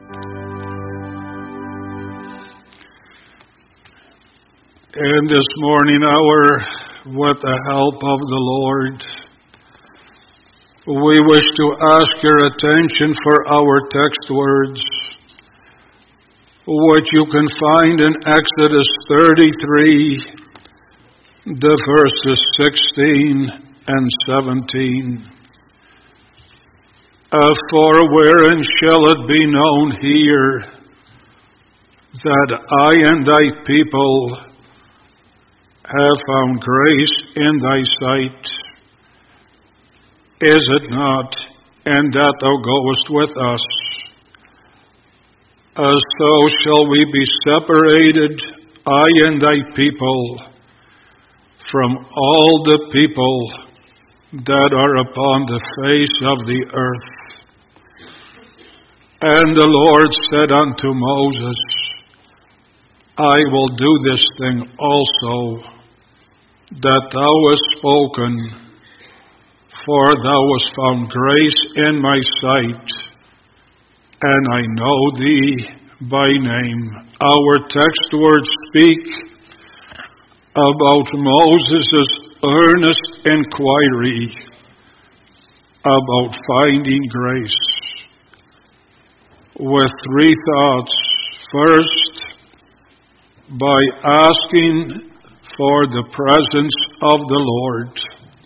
S1: In this morning hour, with the help of the Lord, we wish to ask your attention for our text words, which you can find in Exodus thirty-three, the verses sixteen and seventeen. Uh, for wherein shall it be known here that I and thy people have found grace in thy sight? Is it not, and that thou goest with us? Uh, so shall we be separated, I and thy people, from all the people that are upon the face of the earth. And the Lord said unto Moses, I will do this thing also, that thou hast spoken, for thou hast found grace in my sight, and I know thee by name. Our text words speak about Moses' earnest inquiry about finding grace, with three thoughts. First, by asking for the presence of the Lord.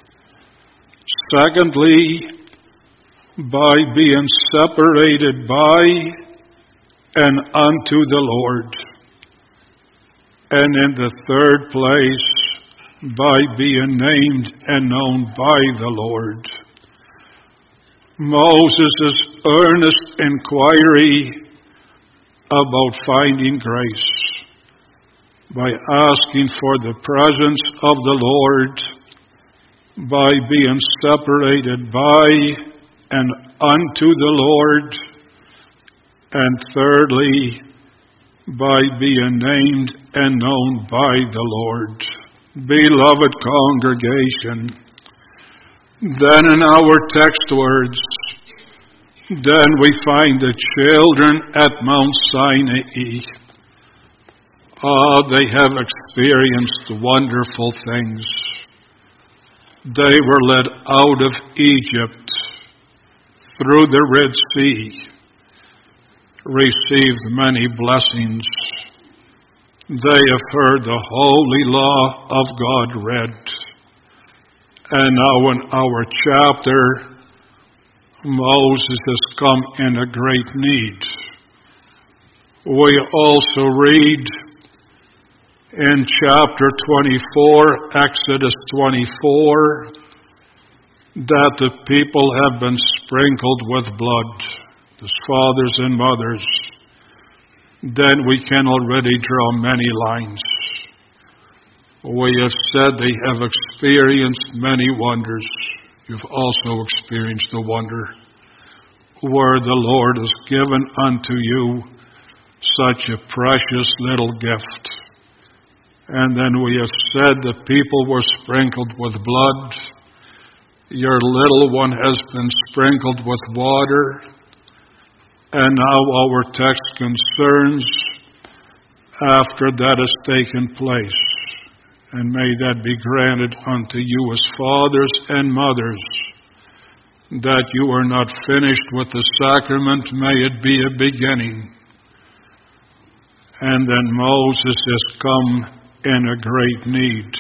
S1: Secondly, by being separated by and unto the Lord. And in the third place, by being named and known by the Lord. Moses' earnest inquiry about finding grace, by asking for the presence of the Lord, by being separated by and unto the Lord, and thirdly, by being named and known by the Lord. Beloved congregation, then in our text words, then we find the children at Mount Sinai. Ah, they have experienced wonderful things. They were led out of Egypt through the Red Sea, received many blessings. They have heard the holy law of God read. And now in our chapter, Moses has come in a great need. We also read in chapter twenty-four, Exodus twenty-four, that the people have been sprinkled with blood, his fathers and mothers. Then we can already draw many lines. We have said they have experienced many wonders. You've also experienced the wonder where the Lord has given unto you such a precious little gift. And then we have said the people were sprinkled with blood. Your little one has been sprinkled with water. And now our text concerns after that has taken place. And may that be granted unto you as fathers and mothers, that you are not finished with the sacrament, may it be a beginning. And then Moses has come in a great need,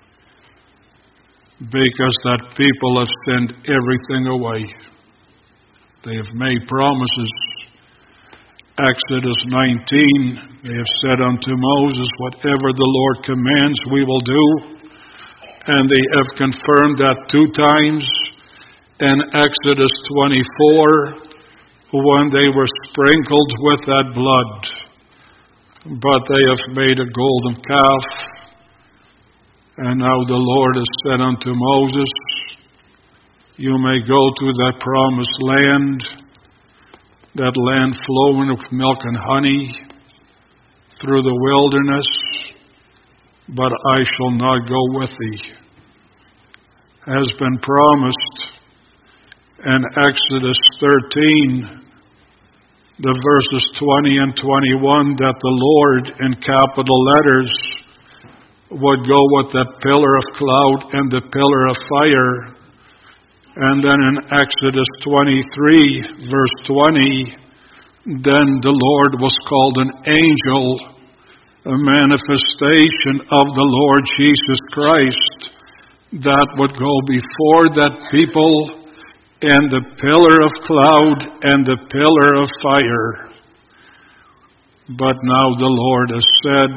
S1: because that people have sent everything away. They have made promises. Exodus nineteen, they have said unto Moses, whatever the Lord commands we will do. And they have confirmed that two times in Exodus twenty-four, when they were sprinkled with that blood. But they have made a golden calf. And now the Lord has said unto Moses, you may go to that promised land, that land flowing with milk and honey through the wilderness, but I shall not go with thee. Has been promised in Exodus thirteen, the verses twenty and twenty-one, that the Lord in capital letters would go with that pillar of cloud and the pillar of fire. And then in Exodus twenty-three, verse twenty, then the Lord was called an angel, a manifestation of the Lord Jesus Christ, that would go before that people in the pillar of cloud and the pillar of fire. But now the Lord has said,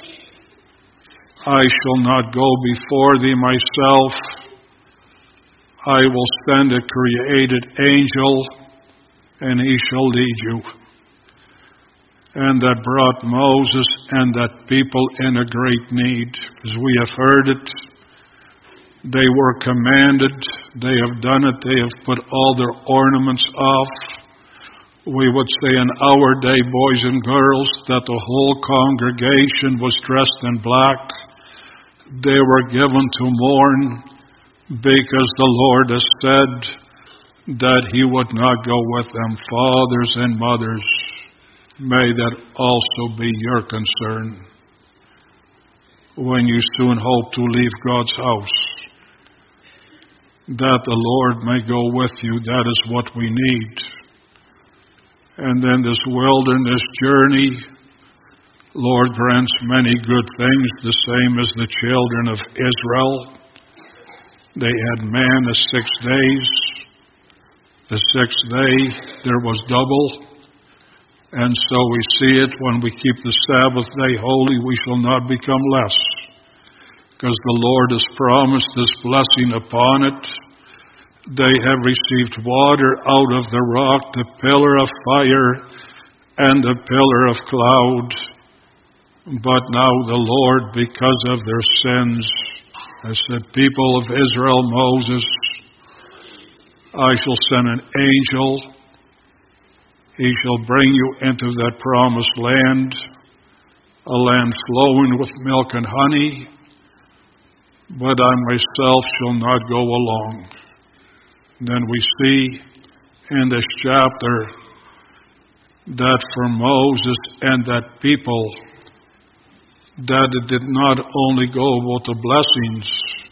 S1: I shall not go before thee myself. I will send a created angel, and he shall lead you. And that brought Moses and that people in a great need. As we have heard it, they were commanded, they have done it, they have put all their ornaments off. We would say in our day, boys and girls, that the whole congregation was dressed in black. They were given to mourn, because the Lord has said that he would not go with them. Fathers and mothers, may that also be your concern when you soon hope to leave God's house. That the Lord may go with you, that is what we need. And then this wilderness journey, Lord grants many good things, the same as the children of Israel. They had manna six days. The sixth day there was double. And so we see it when we keep the Sabbath day holy, we shall not become less. Because the Lord has promised this blessing upon it. They have received water out of the rock, the pillar of fire, and the pillar of cloud. But now the Lord, because of their sins, has said, people of Israel, Moses, I shall send an angel. He shall bring you into that promised land, a land flowing with milk and honey. But I myself shall not go along. Then we see in this chapter that for Moses and that people, that it did not only go about the blessings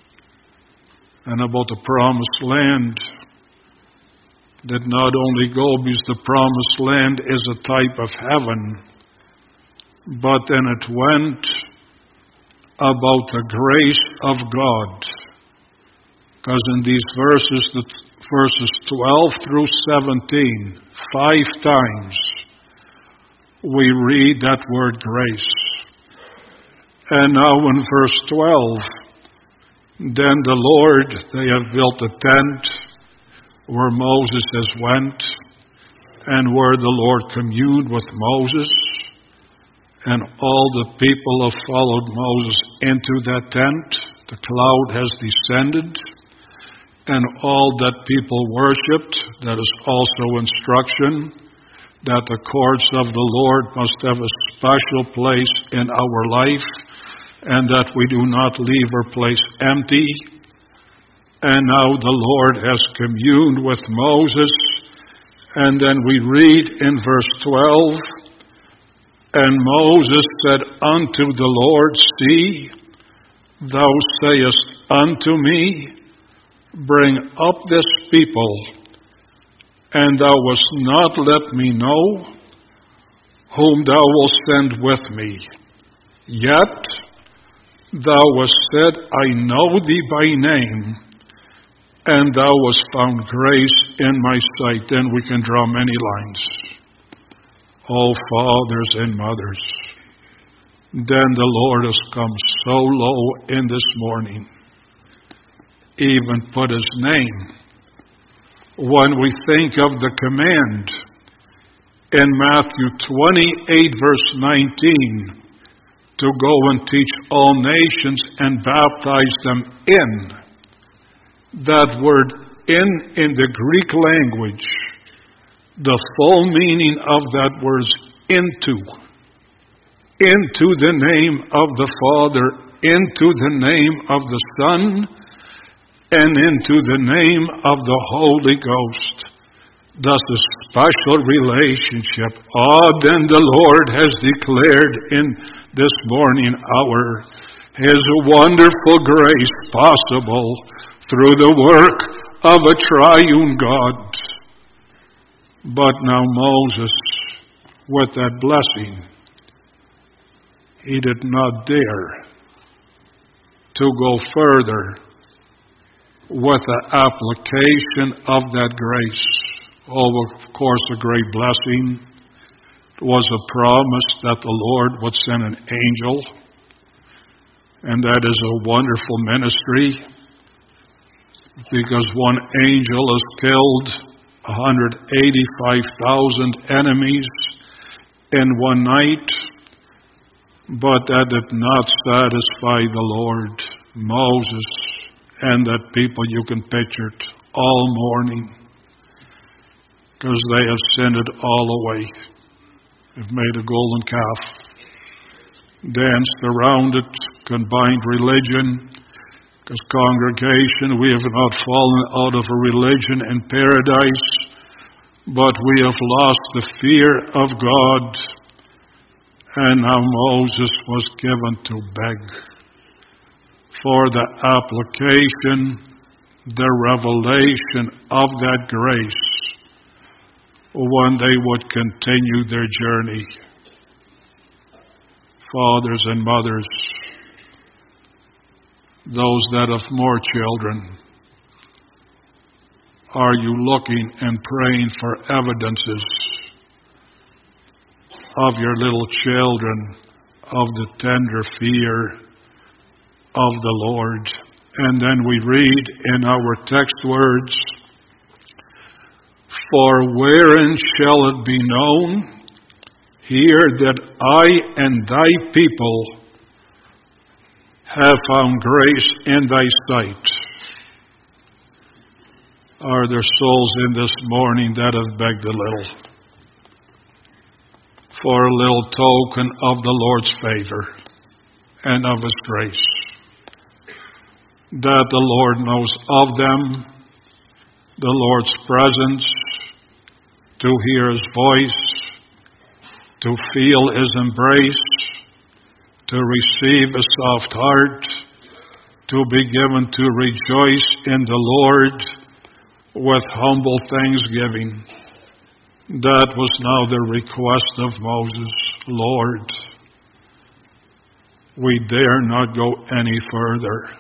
S1: and about the promised land, did not only go because the promised land is a type of heaven, but then it went about the grace of God. Because in these verses, the verses twelve through seventeen, five times we read that word grace. And now in verse twelve, then the Lord, they have built a tent where Moses has went, and where the Lord communed with Moses, and all the people have followed Moses into that tent. The cloud has descended, and all that people worshipped. That is also instruction, that the courts of the Lord must have a special place in our life, and that we do not leave our place empty. And now the Lord has communed with Moses. And then we read in verse twelve, and Moses said unto the Lord, see, thou sayest unto me, bring up this people, and thou wast not let me know whom thou wilt send with me. Yet thou wast said, I know thee by name, and thou wast found grace in my sight. Then we can draw many lines. Oh, fathers and mothers, then the Lord has come so low in this morning, even put his name. When we think of the command in Matthew twenty-eight, verse nineteen, to go and teach all nations and baptize them in. That word in, in the Greek language, the full meaning of that word is into. Into the name of the Father, into the name of the Son, and into the name of the Holy Ghost. Thus a special relationship. Ah, then the Lord has declared in this morning hour His wonderful grace possible through the work of a triune God. But now Moses, with that blessing, he did not dare to go further with the application of that grace. Oh, of course, a great blessing. It was a promise that the Lord would send an angel, and that is a wonderful ministry, because one angel has killed one hundred eighty-five thousand enemies in one night. But that did not satisfy the Lord. Moses and that people, you can picture it, all morning, because they have sinned it all away. They've made a golden calf, danced around it, combined religion, because congregation, we have not fallen out of a religion in paradise, but we have lost the fear of God. And now Moses was given to beg for the application, the revelation of that grace when they would continue their journey. Fathers and mothers, those that have more children, are you looking and praying for evidences of your little children, of the tender fear of the Lord? And then we read in our text words, for wherein shall it be known here that I and thy people have found grace in thy sight? Are there souls in this morning that have begged a little for a little token of the Lord's favor and of His grace? That the Lord knows of them, the Lord's presence, to hear His voice, to feel His embrace, to receive a soft heart, to be given to rejoice in the Lord with humble thanksgiving. That was now the request of Moses. Lord, we dare not go any further,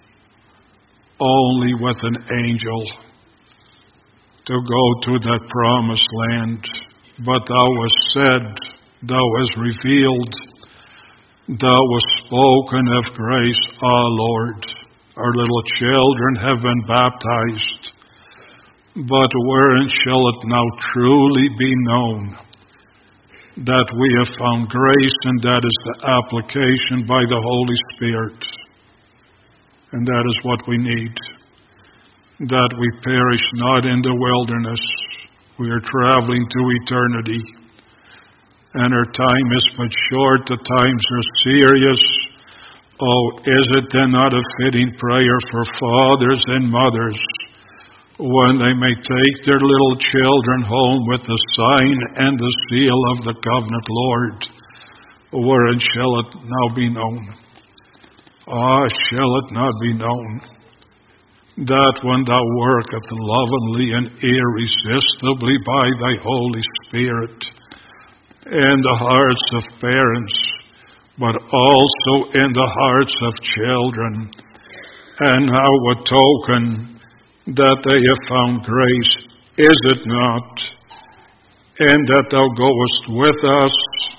S1: only with an angel to go to that promised land. But thou hast said, thou hast revealed, thou hast spoken of grace. Ah, Lord, our little children have been baptized. But wherein shall it now truly be known that we have found grace, and that is the application by the Holy Spirit. And that is what we need, that we perish not in the wilderness. We are traveling to eternity, and our time is but short. The times are serious. Oh, is it then not a fitting prayer for fathers and mothers when they may take their little children home with the sign and the seal of the covenant, Lord? Wherein shall it now be known? Ah, shall it not be known that when thou workest lovingly and irresistibly by thy Holy Spirit in the hearts of parents, but also in the hearts of children, and now a token that they have found grace, is it not? And that thou goest with us.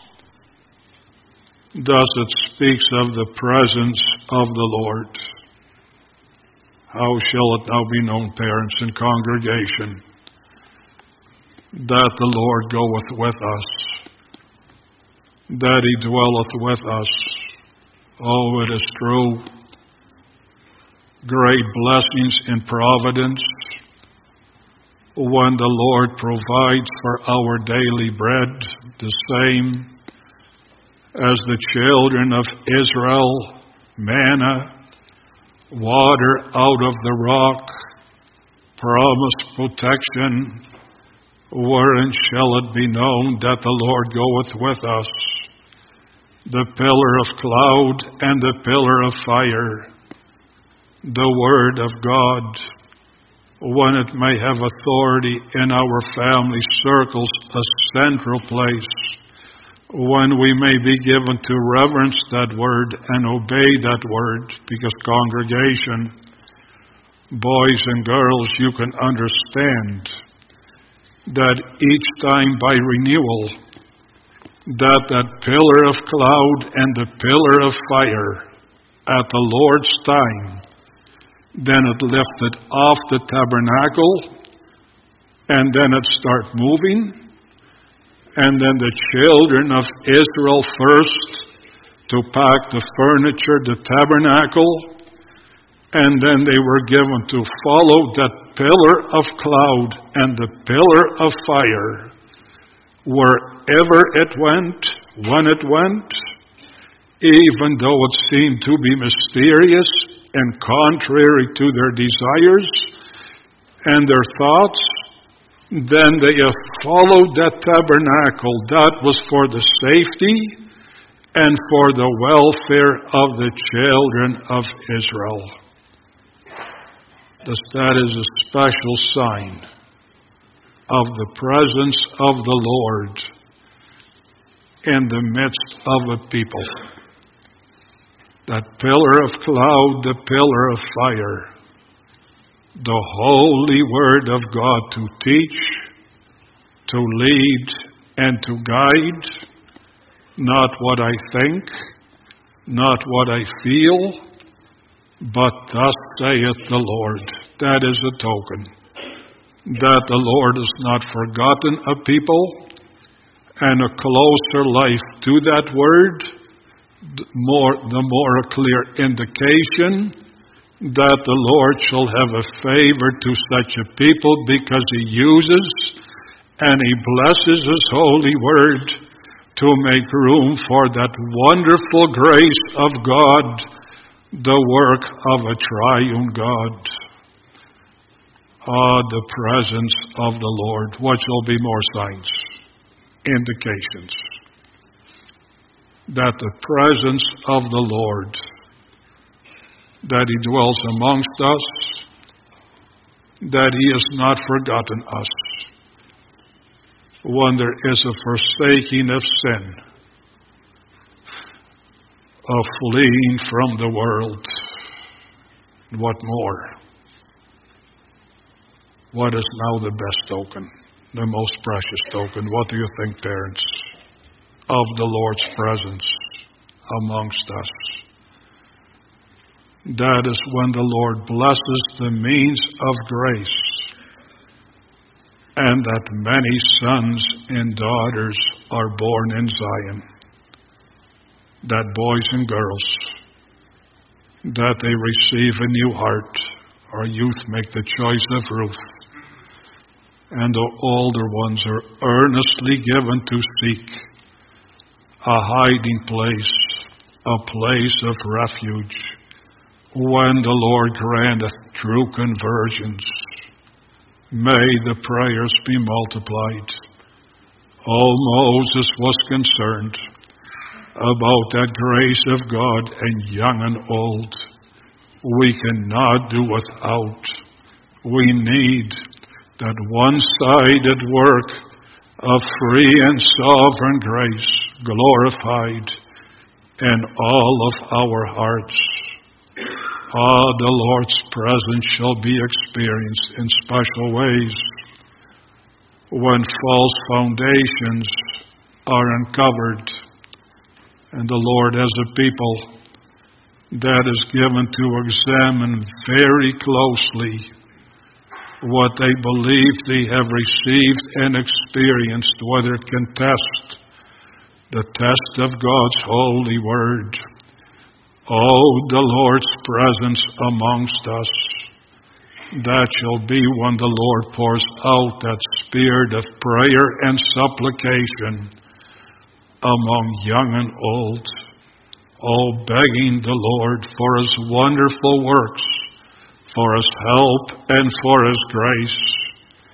S1: Thus it speaks of the presence of the Lord. How shall it now be known, parents and congregation, that the Lord goeth with us, that He dwelleth with us? Oh, it is true. Great blessings in providence when the Lord provides for our daily bread, the same as the children of Israel, manna, water out of the rock, promised protection, Wherein shall it be known that the Lord goeth with us? The pillar of cloud and the pillar of fire, the word of God, when it may have authority in our family circles, a central place, when we may be given to reverence that word and obey that word, because congregation, boys and girls, you can understand that each time by renewal, that that pillar of cloud and the pillar of fire at the Lord's time, then it lifted off the tabernacle, and then it started moving, and then the children of Israel first to pack the furniture, the tabernacle, and then they were given to follow that pillar of cloud and the pillar of fire wherever it went, when it went, even though it seemed to be mysterious and contrary to their desires and their thoughts. Then they have followed that tabernacle. That was for the safety and for the welfare of the children of Israel. Thus, that is a special sign of the presence of the Lord in the midst of a people. That pillar of cloud, the pillar of fire, the holy word of God to teach, to lead, and to guide, not what I think, not what I feel, but thus saith the Lord. That is a token that the Lord has not forgotten a people, and a closer life to that word, the more, the more a clear indication that the Lord shall have a favor to such a people, because He uses and He blesses His holy word to make room for that wonderful grace of God, the work of a triune God. Ah, the presence of the Lord. What shall be more signs, indications that the presence of the Lord, that He dwells amongst us, that He has not forgotten us. When there is a forsaking of sin, of fleeing from the world, what more? What is now the best token, the most precious token? What do you think, parents, of the Lord's presence amongst us? That is when the Lord blesses the means of grace, and that many sons and daughters are born in Zion. That boys and girls, that they receive a new heart. Our youth make the choice of Ruth, and the older ones are earnestly given to seek a hiding place, a place of refuge, when the Lord granteth true conversions. May the prayers be multiplied. Oh, Moses was concerned about that grace of God, and young and old, we cannot do without. We need that one-sided work of free and sovereign grace glorified in all of our hearts. Ah, the Lord's presence shall be experienced in special ways when false foundations are uncovered, and the Lord as a people that is given to examine very closely what they believe they have received and experienced, whether it can test the test of God's holy word. Oh, the Lord's presence amongst us, that shall be when the Lord pours out that spirit of prayer and supplication among young and old. Oh, begging the Lord for His wonderful works, for His help, and for His grace.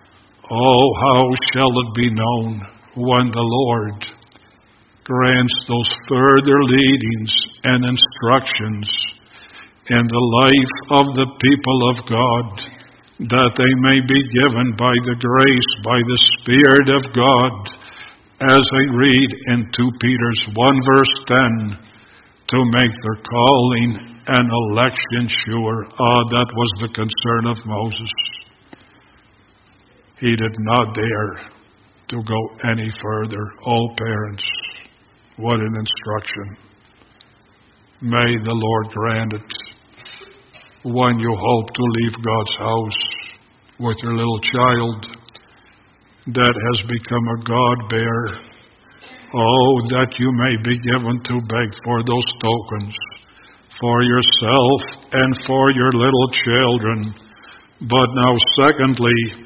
S1: Oh, how shall it be known when the Lord grants those further leadings and instructions in the life of the people of God, that they may be given by the grace, by the Spirit of God, as I read in Second Peter one verse ten, to make their calling and election sure. Ah, that was the concern of Moses. He did not dare to go any further. Oh, parents, what an instruction. May the Lord grant it. When you hope to leave God's house with your little child that has become a God-bearer, oh, that you may be given to beg for those tokens for yourself and for your little children. But now, secondly,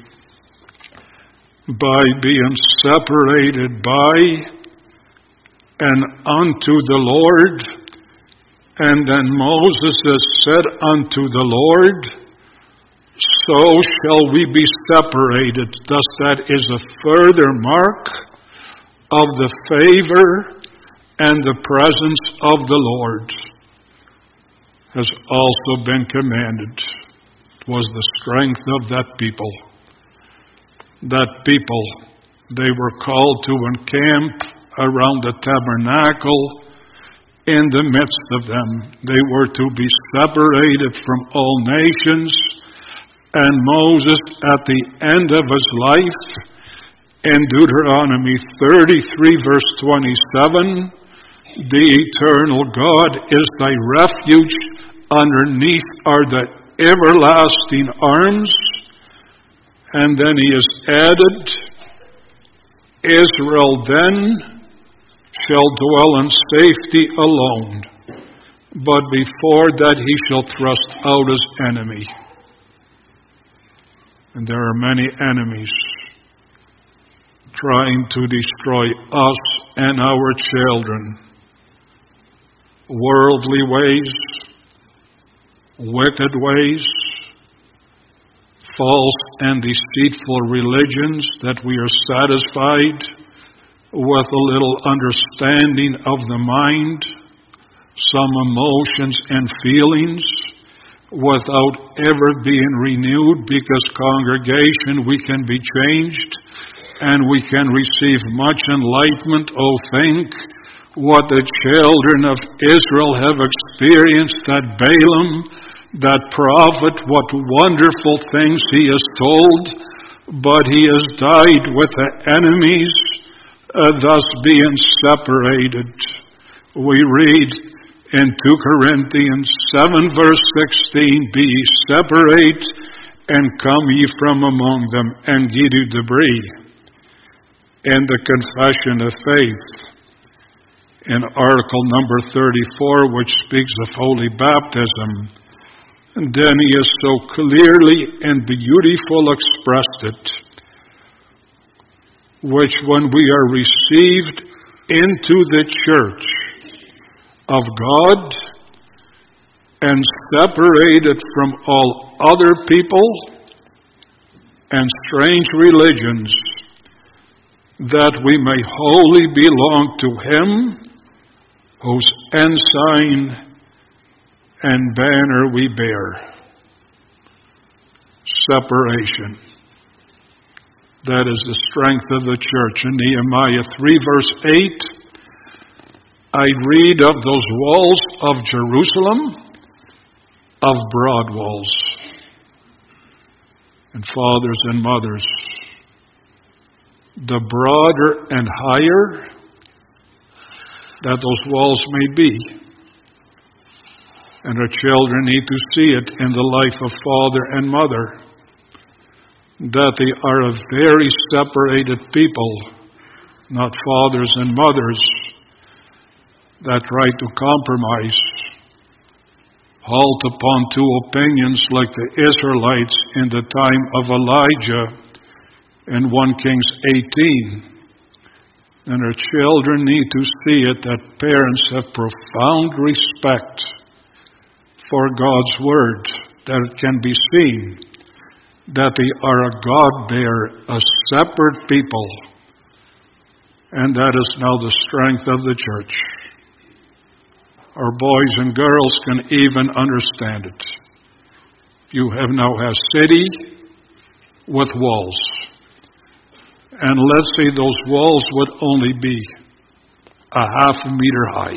S1: by being separated by and unto the Lord. And then Moses has said unto the Lord, so shall we be separated. Thus that is a further mark of the favor and the presence of the Lord. Has also been commanded. It was the strength of that people. That people, they were called to encamp around the tabernacle. In the midst of them, they were to be separated from all nations. And Moses, at the end of his life, in Deuteronomy thirty-three, verse twenty-seven, the eternal God is thy refuge, underneath are the everlasting arms. And then he has added, Israel then shall dwell in safety alone, but before that he shall thrust out his enemy. And there are many enemies trying to destroy us and our children. Worldly ways, wicked ways, false and deceitful religions that we are satisfied with a little understanding of the mind, some emotions and feelings, without ever being renewed, because congregation, we can be changed and we can receive much enlightenment. Oh, think what the children of Israel have experienced, that Balaam, that prophet, what wonderful things he has told, but he has died with the enemies, Uh, thus being separated. We read in Second Corinthians seven verse sixteen, be ye separate and come ye from among them and ye do debris. In the Confession of Faith, in article number thirty-four, which speaks of holy baptism, and then he has so clearly and beautiful expressed it, which when we are received into the church of God and separated from all other people and strange religions, that we may wholly belong to Him whose ensign and banner we bear. Separation. That is the strength of the church. In Nehemiah three verse eight, I read of those walls of Jerusalem, of broad walls. And fathers and mothers, the broader and higher that those walls may be, and our children need to see it in the life of father and mother, that they are a very separated people, not fathers and mothers that try to compromise, halt upon two opinions like the Israelites in the time of Elijah in First Kings eighteen. And our children need to see it that parents have profound respect for God's Word, that it can be seen that they are a God-bearer, a separate people. And that is now the strength of the church. Our boys and girls can even understand it. You have now a city with walls. And let's say those walls would only be a half a meter high.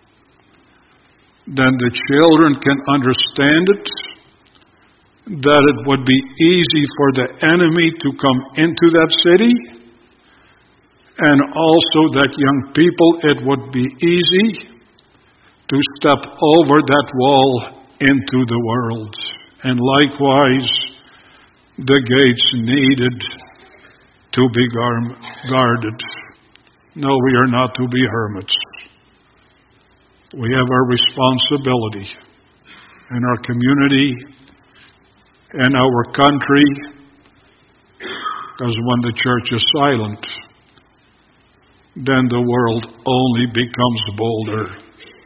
S1: Then the children can understand it, that it would be easy for the enemy to come into that city, and also that young people, it would be easy to step over that wall into the world. And likewise, the gates needed to be guarded. No, we are not to be hermits. We have our responsibility in our community, in our country, because when the church is silent, then the world only becomes bolder.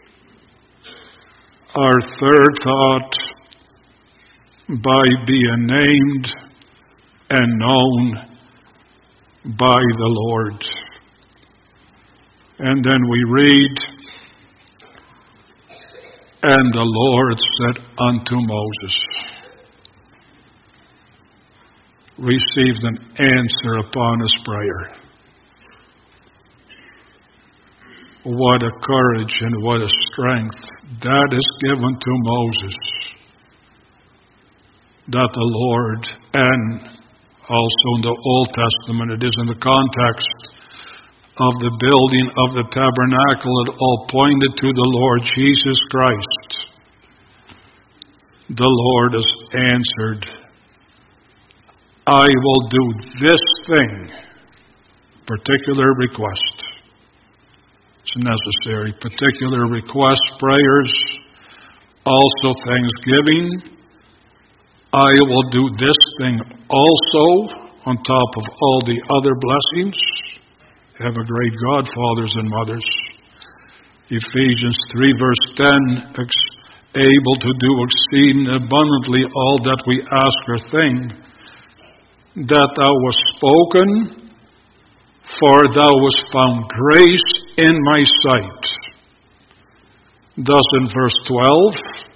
S1: Our third thought, by being named and known by the Lord. And then we read, and the Lord said unto Moses, received an answer upon his prayer. What a courage and what a strength that is given to Moses, that the Lord, and also in the Old Testament, it is in the context of the building of the tabernacle, it all pointed to the Lord Jesus Christ. The Lord has answered, I will do this thing, particular request. It's necessary. Particular request, prayers, also thanksgiving. I will do this thing also on top of all the other blessings. Have a great God, fathers and mothers. Ephesians three verse ten, able to do exceeding abundantly all that we ask or think, that thou wast spoken, for thou wast found grace in my sight. Thus in verse twelve,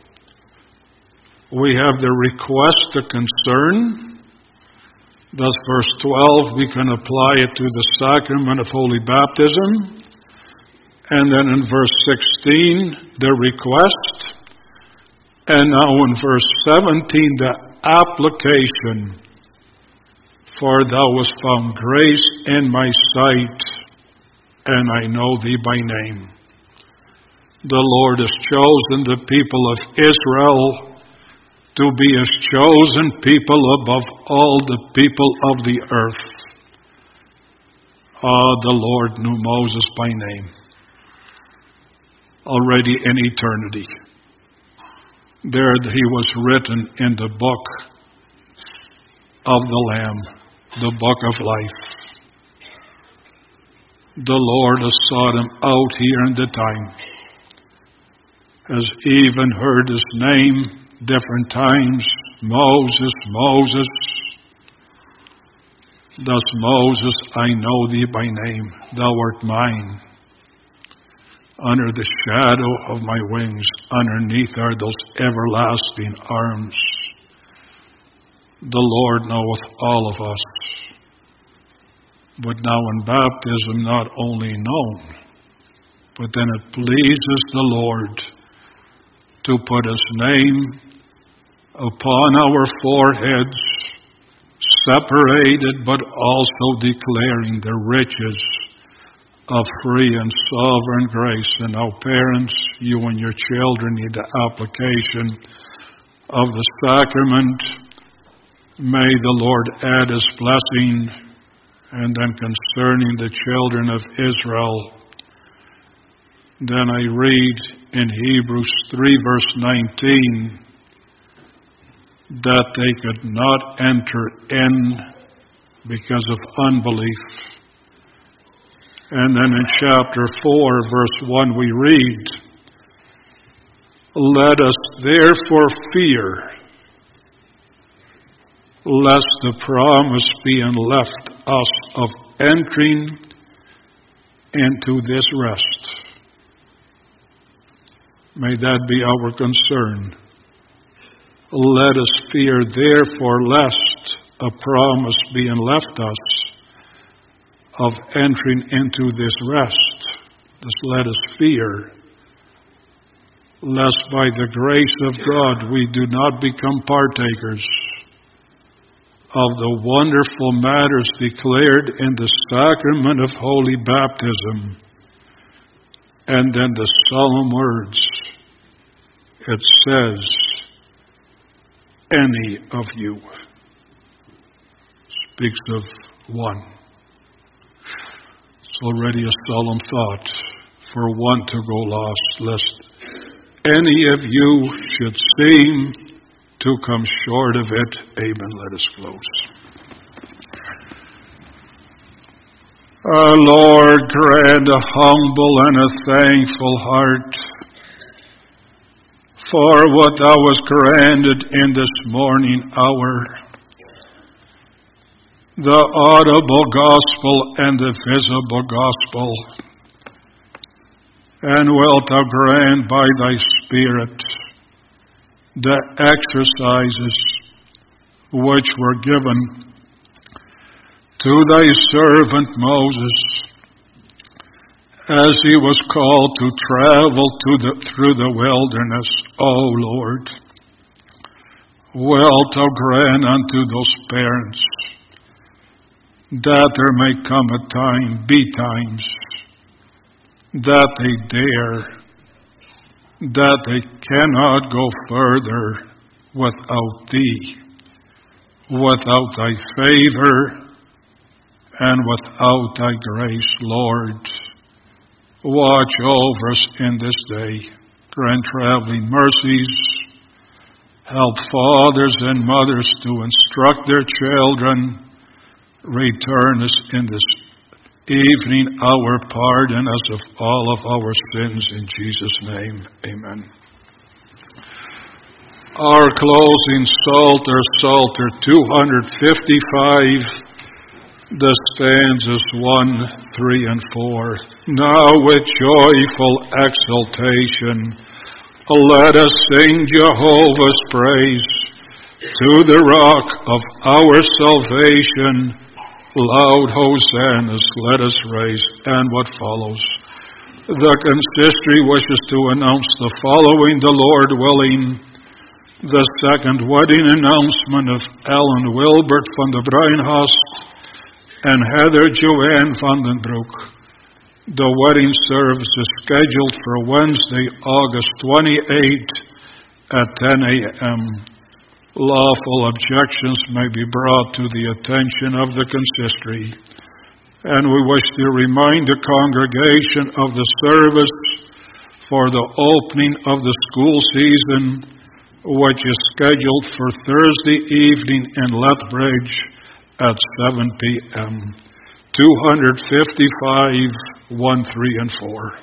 S1: we have the request, the concern. Thus verse twelve, we can apply it to the sacrament of holy baptism. And then in verse sixteen, the request. And now in verse seventeen, the application. For thou wast found grace in my sight, and I know thee by name. The Lord has chosen the people of Israel to be his chosen people above all the people of the earth. Ah, the Lord knew Moses by name, already in eternity. There he was written in the book of the Lamb, the book of life. The Lord has sought him out here in the time, has even heard his name different times, Moses, Moses. Thus Moses, I know thee by name, thou art mine. Under the shadow of my wings, underneath are those everlasting arms. The Lord knoweth all of us. But now in baptism, not only known, but then it pleases the Lord to put his name upon our foreheads, separated but also declaring the riches of free and sovereign grace. And now parents, you and your children need the application of the sacrament. May the Lord add his blessing. And then concerning the children of Israel, then I read in Hebrews three verse nineteen that they could not enter in because of unbelief. And then in chapter four verse one we read, let us therefore fear, lest the promise being left us of entering into this rest. May that be our concern. Let us fear, therefore, lest a promise being left us of entering into this rest. Just let us fear, lest by the grace of God we do not become partakers of the wonderful matters declared in the sacrament of holy baptism. And then the solemn words, it says, any of you. Speaks of one. It's already a solemn thought for one to go lost, lest any of you should seem to come short of it. Amen. Let us close. Our Lord, grant a humble and a thankful heart for what thou hast granted in this morning hour, the audible gospel and the visible gospel, and wilt thou grant by thy Spirit the exercises which were given to thy servant Moses, as he was called to travel to the, through the wilderness. O Lord, wilt thou grant unto those parents that there may come a time, be times, that they dare, that they cannot go further without thee, without thy favor, and without thy grace, Lord. Watch over us in this day. Grant traveling mercies. Help fathers and mothers to instruct their children. Return us in this evening our pardon us of all of our sins. In Jesus' name, amen. Our closing Psalter, Psalter two fifty-five, the stanzas one, three, and four. Now with joyful exultation, let us sing Jehovah's praise. To the rock of our salvation, loud hosannas let us raise. And what follows? The consistory wishes to announce the following, the Lord willing. The second wedding announcement of Ellen Wilbert van der Bruinhaus and Heather Joanne van den Broek. The wedding service is scheduled for Wednesday, August twenty-eighth at ten a.m. Lawful objections may be brought to the attention of the consistory. And we wish to remind the congregation of the service for the opening of the school season, which is scheduled for Thursday evening in Lethbridge at seven p.m. two fifty-five, one, three, and four.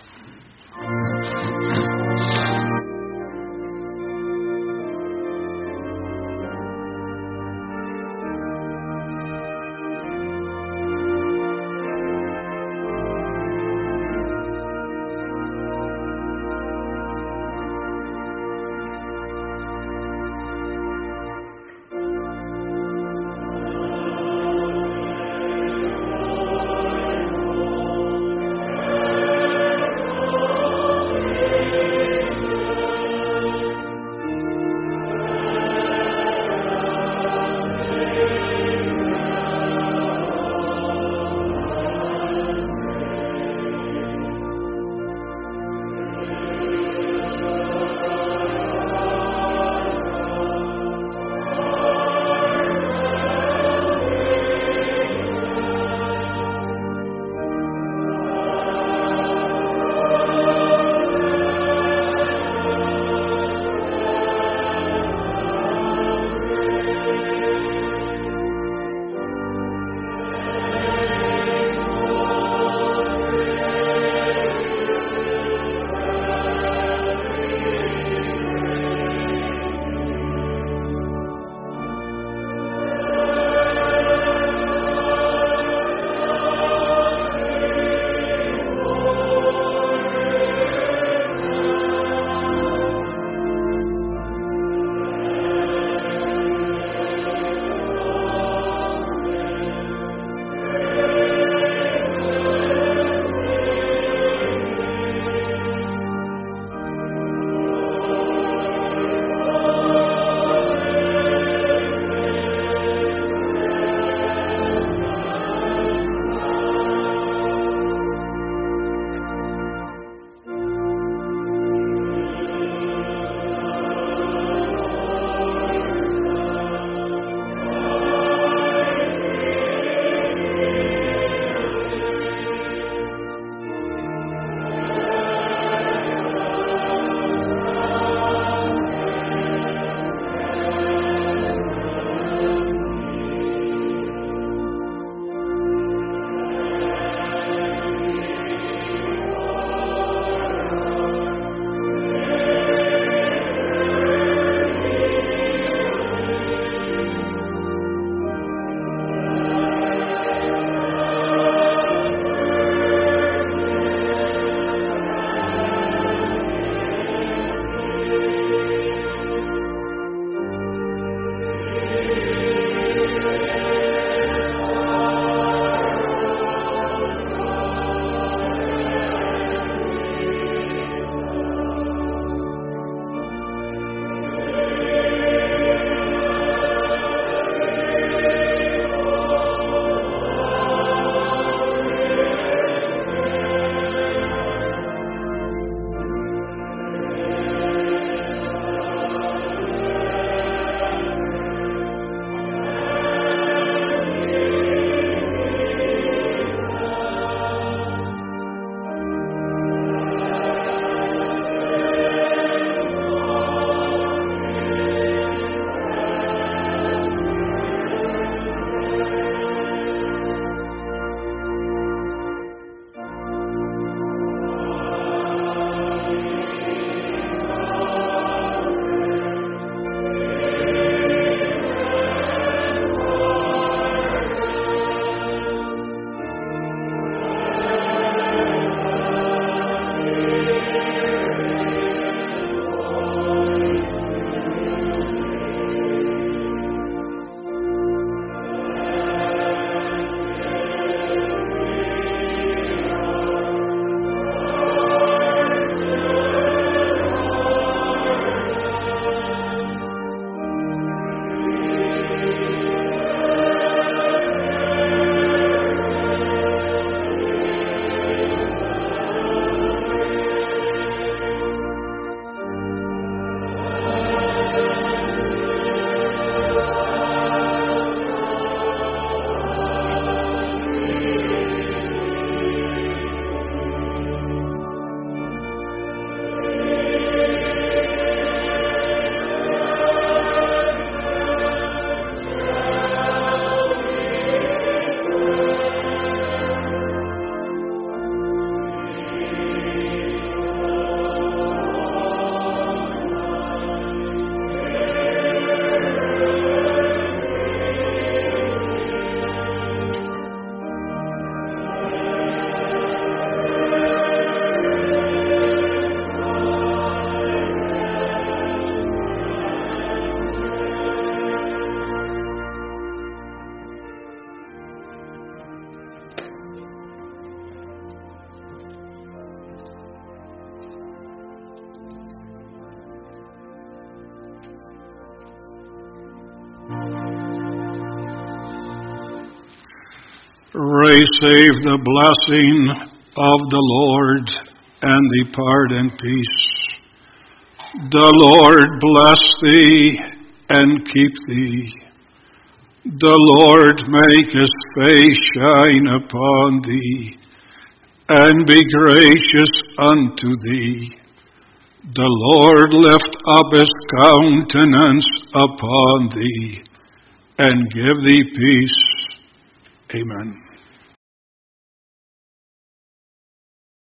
S1: receive the blessing of the Lord and depart in peace. The Lord bless thee and keep thee. The Lord make his face shine upon thee and be gracious unto thee. The Lord lift up his countenance upon thee and give thee peace. Amen.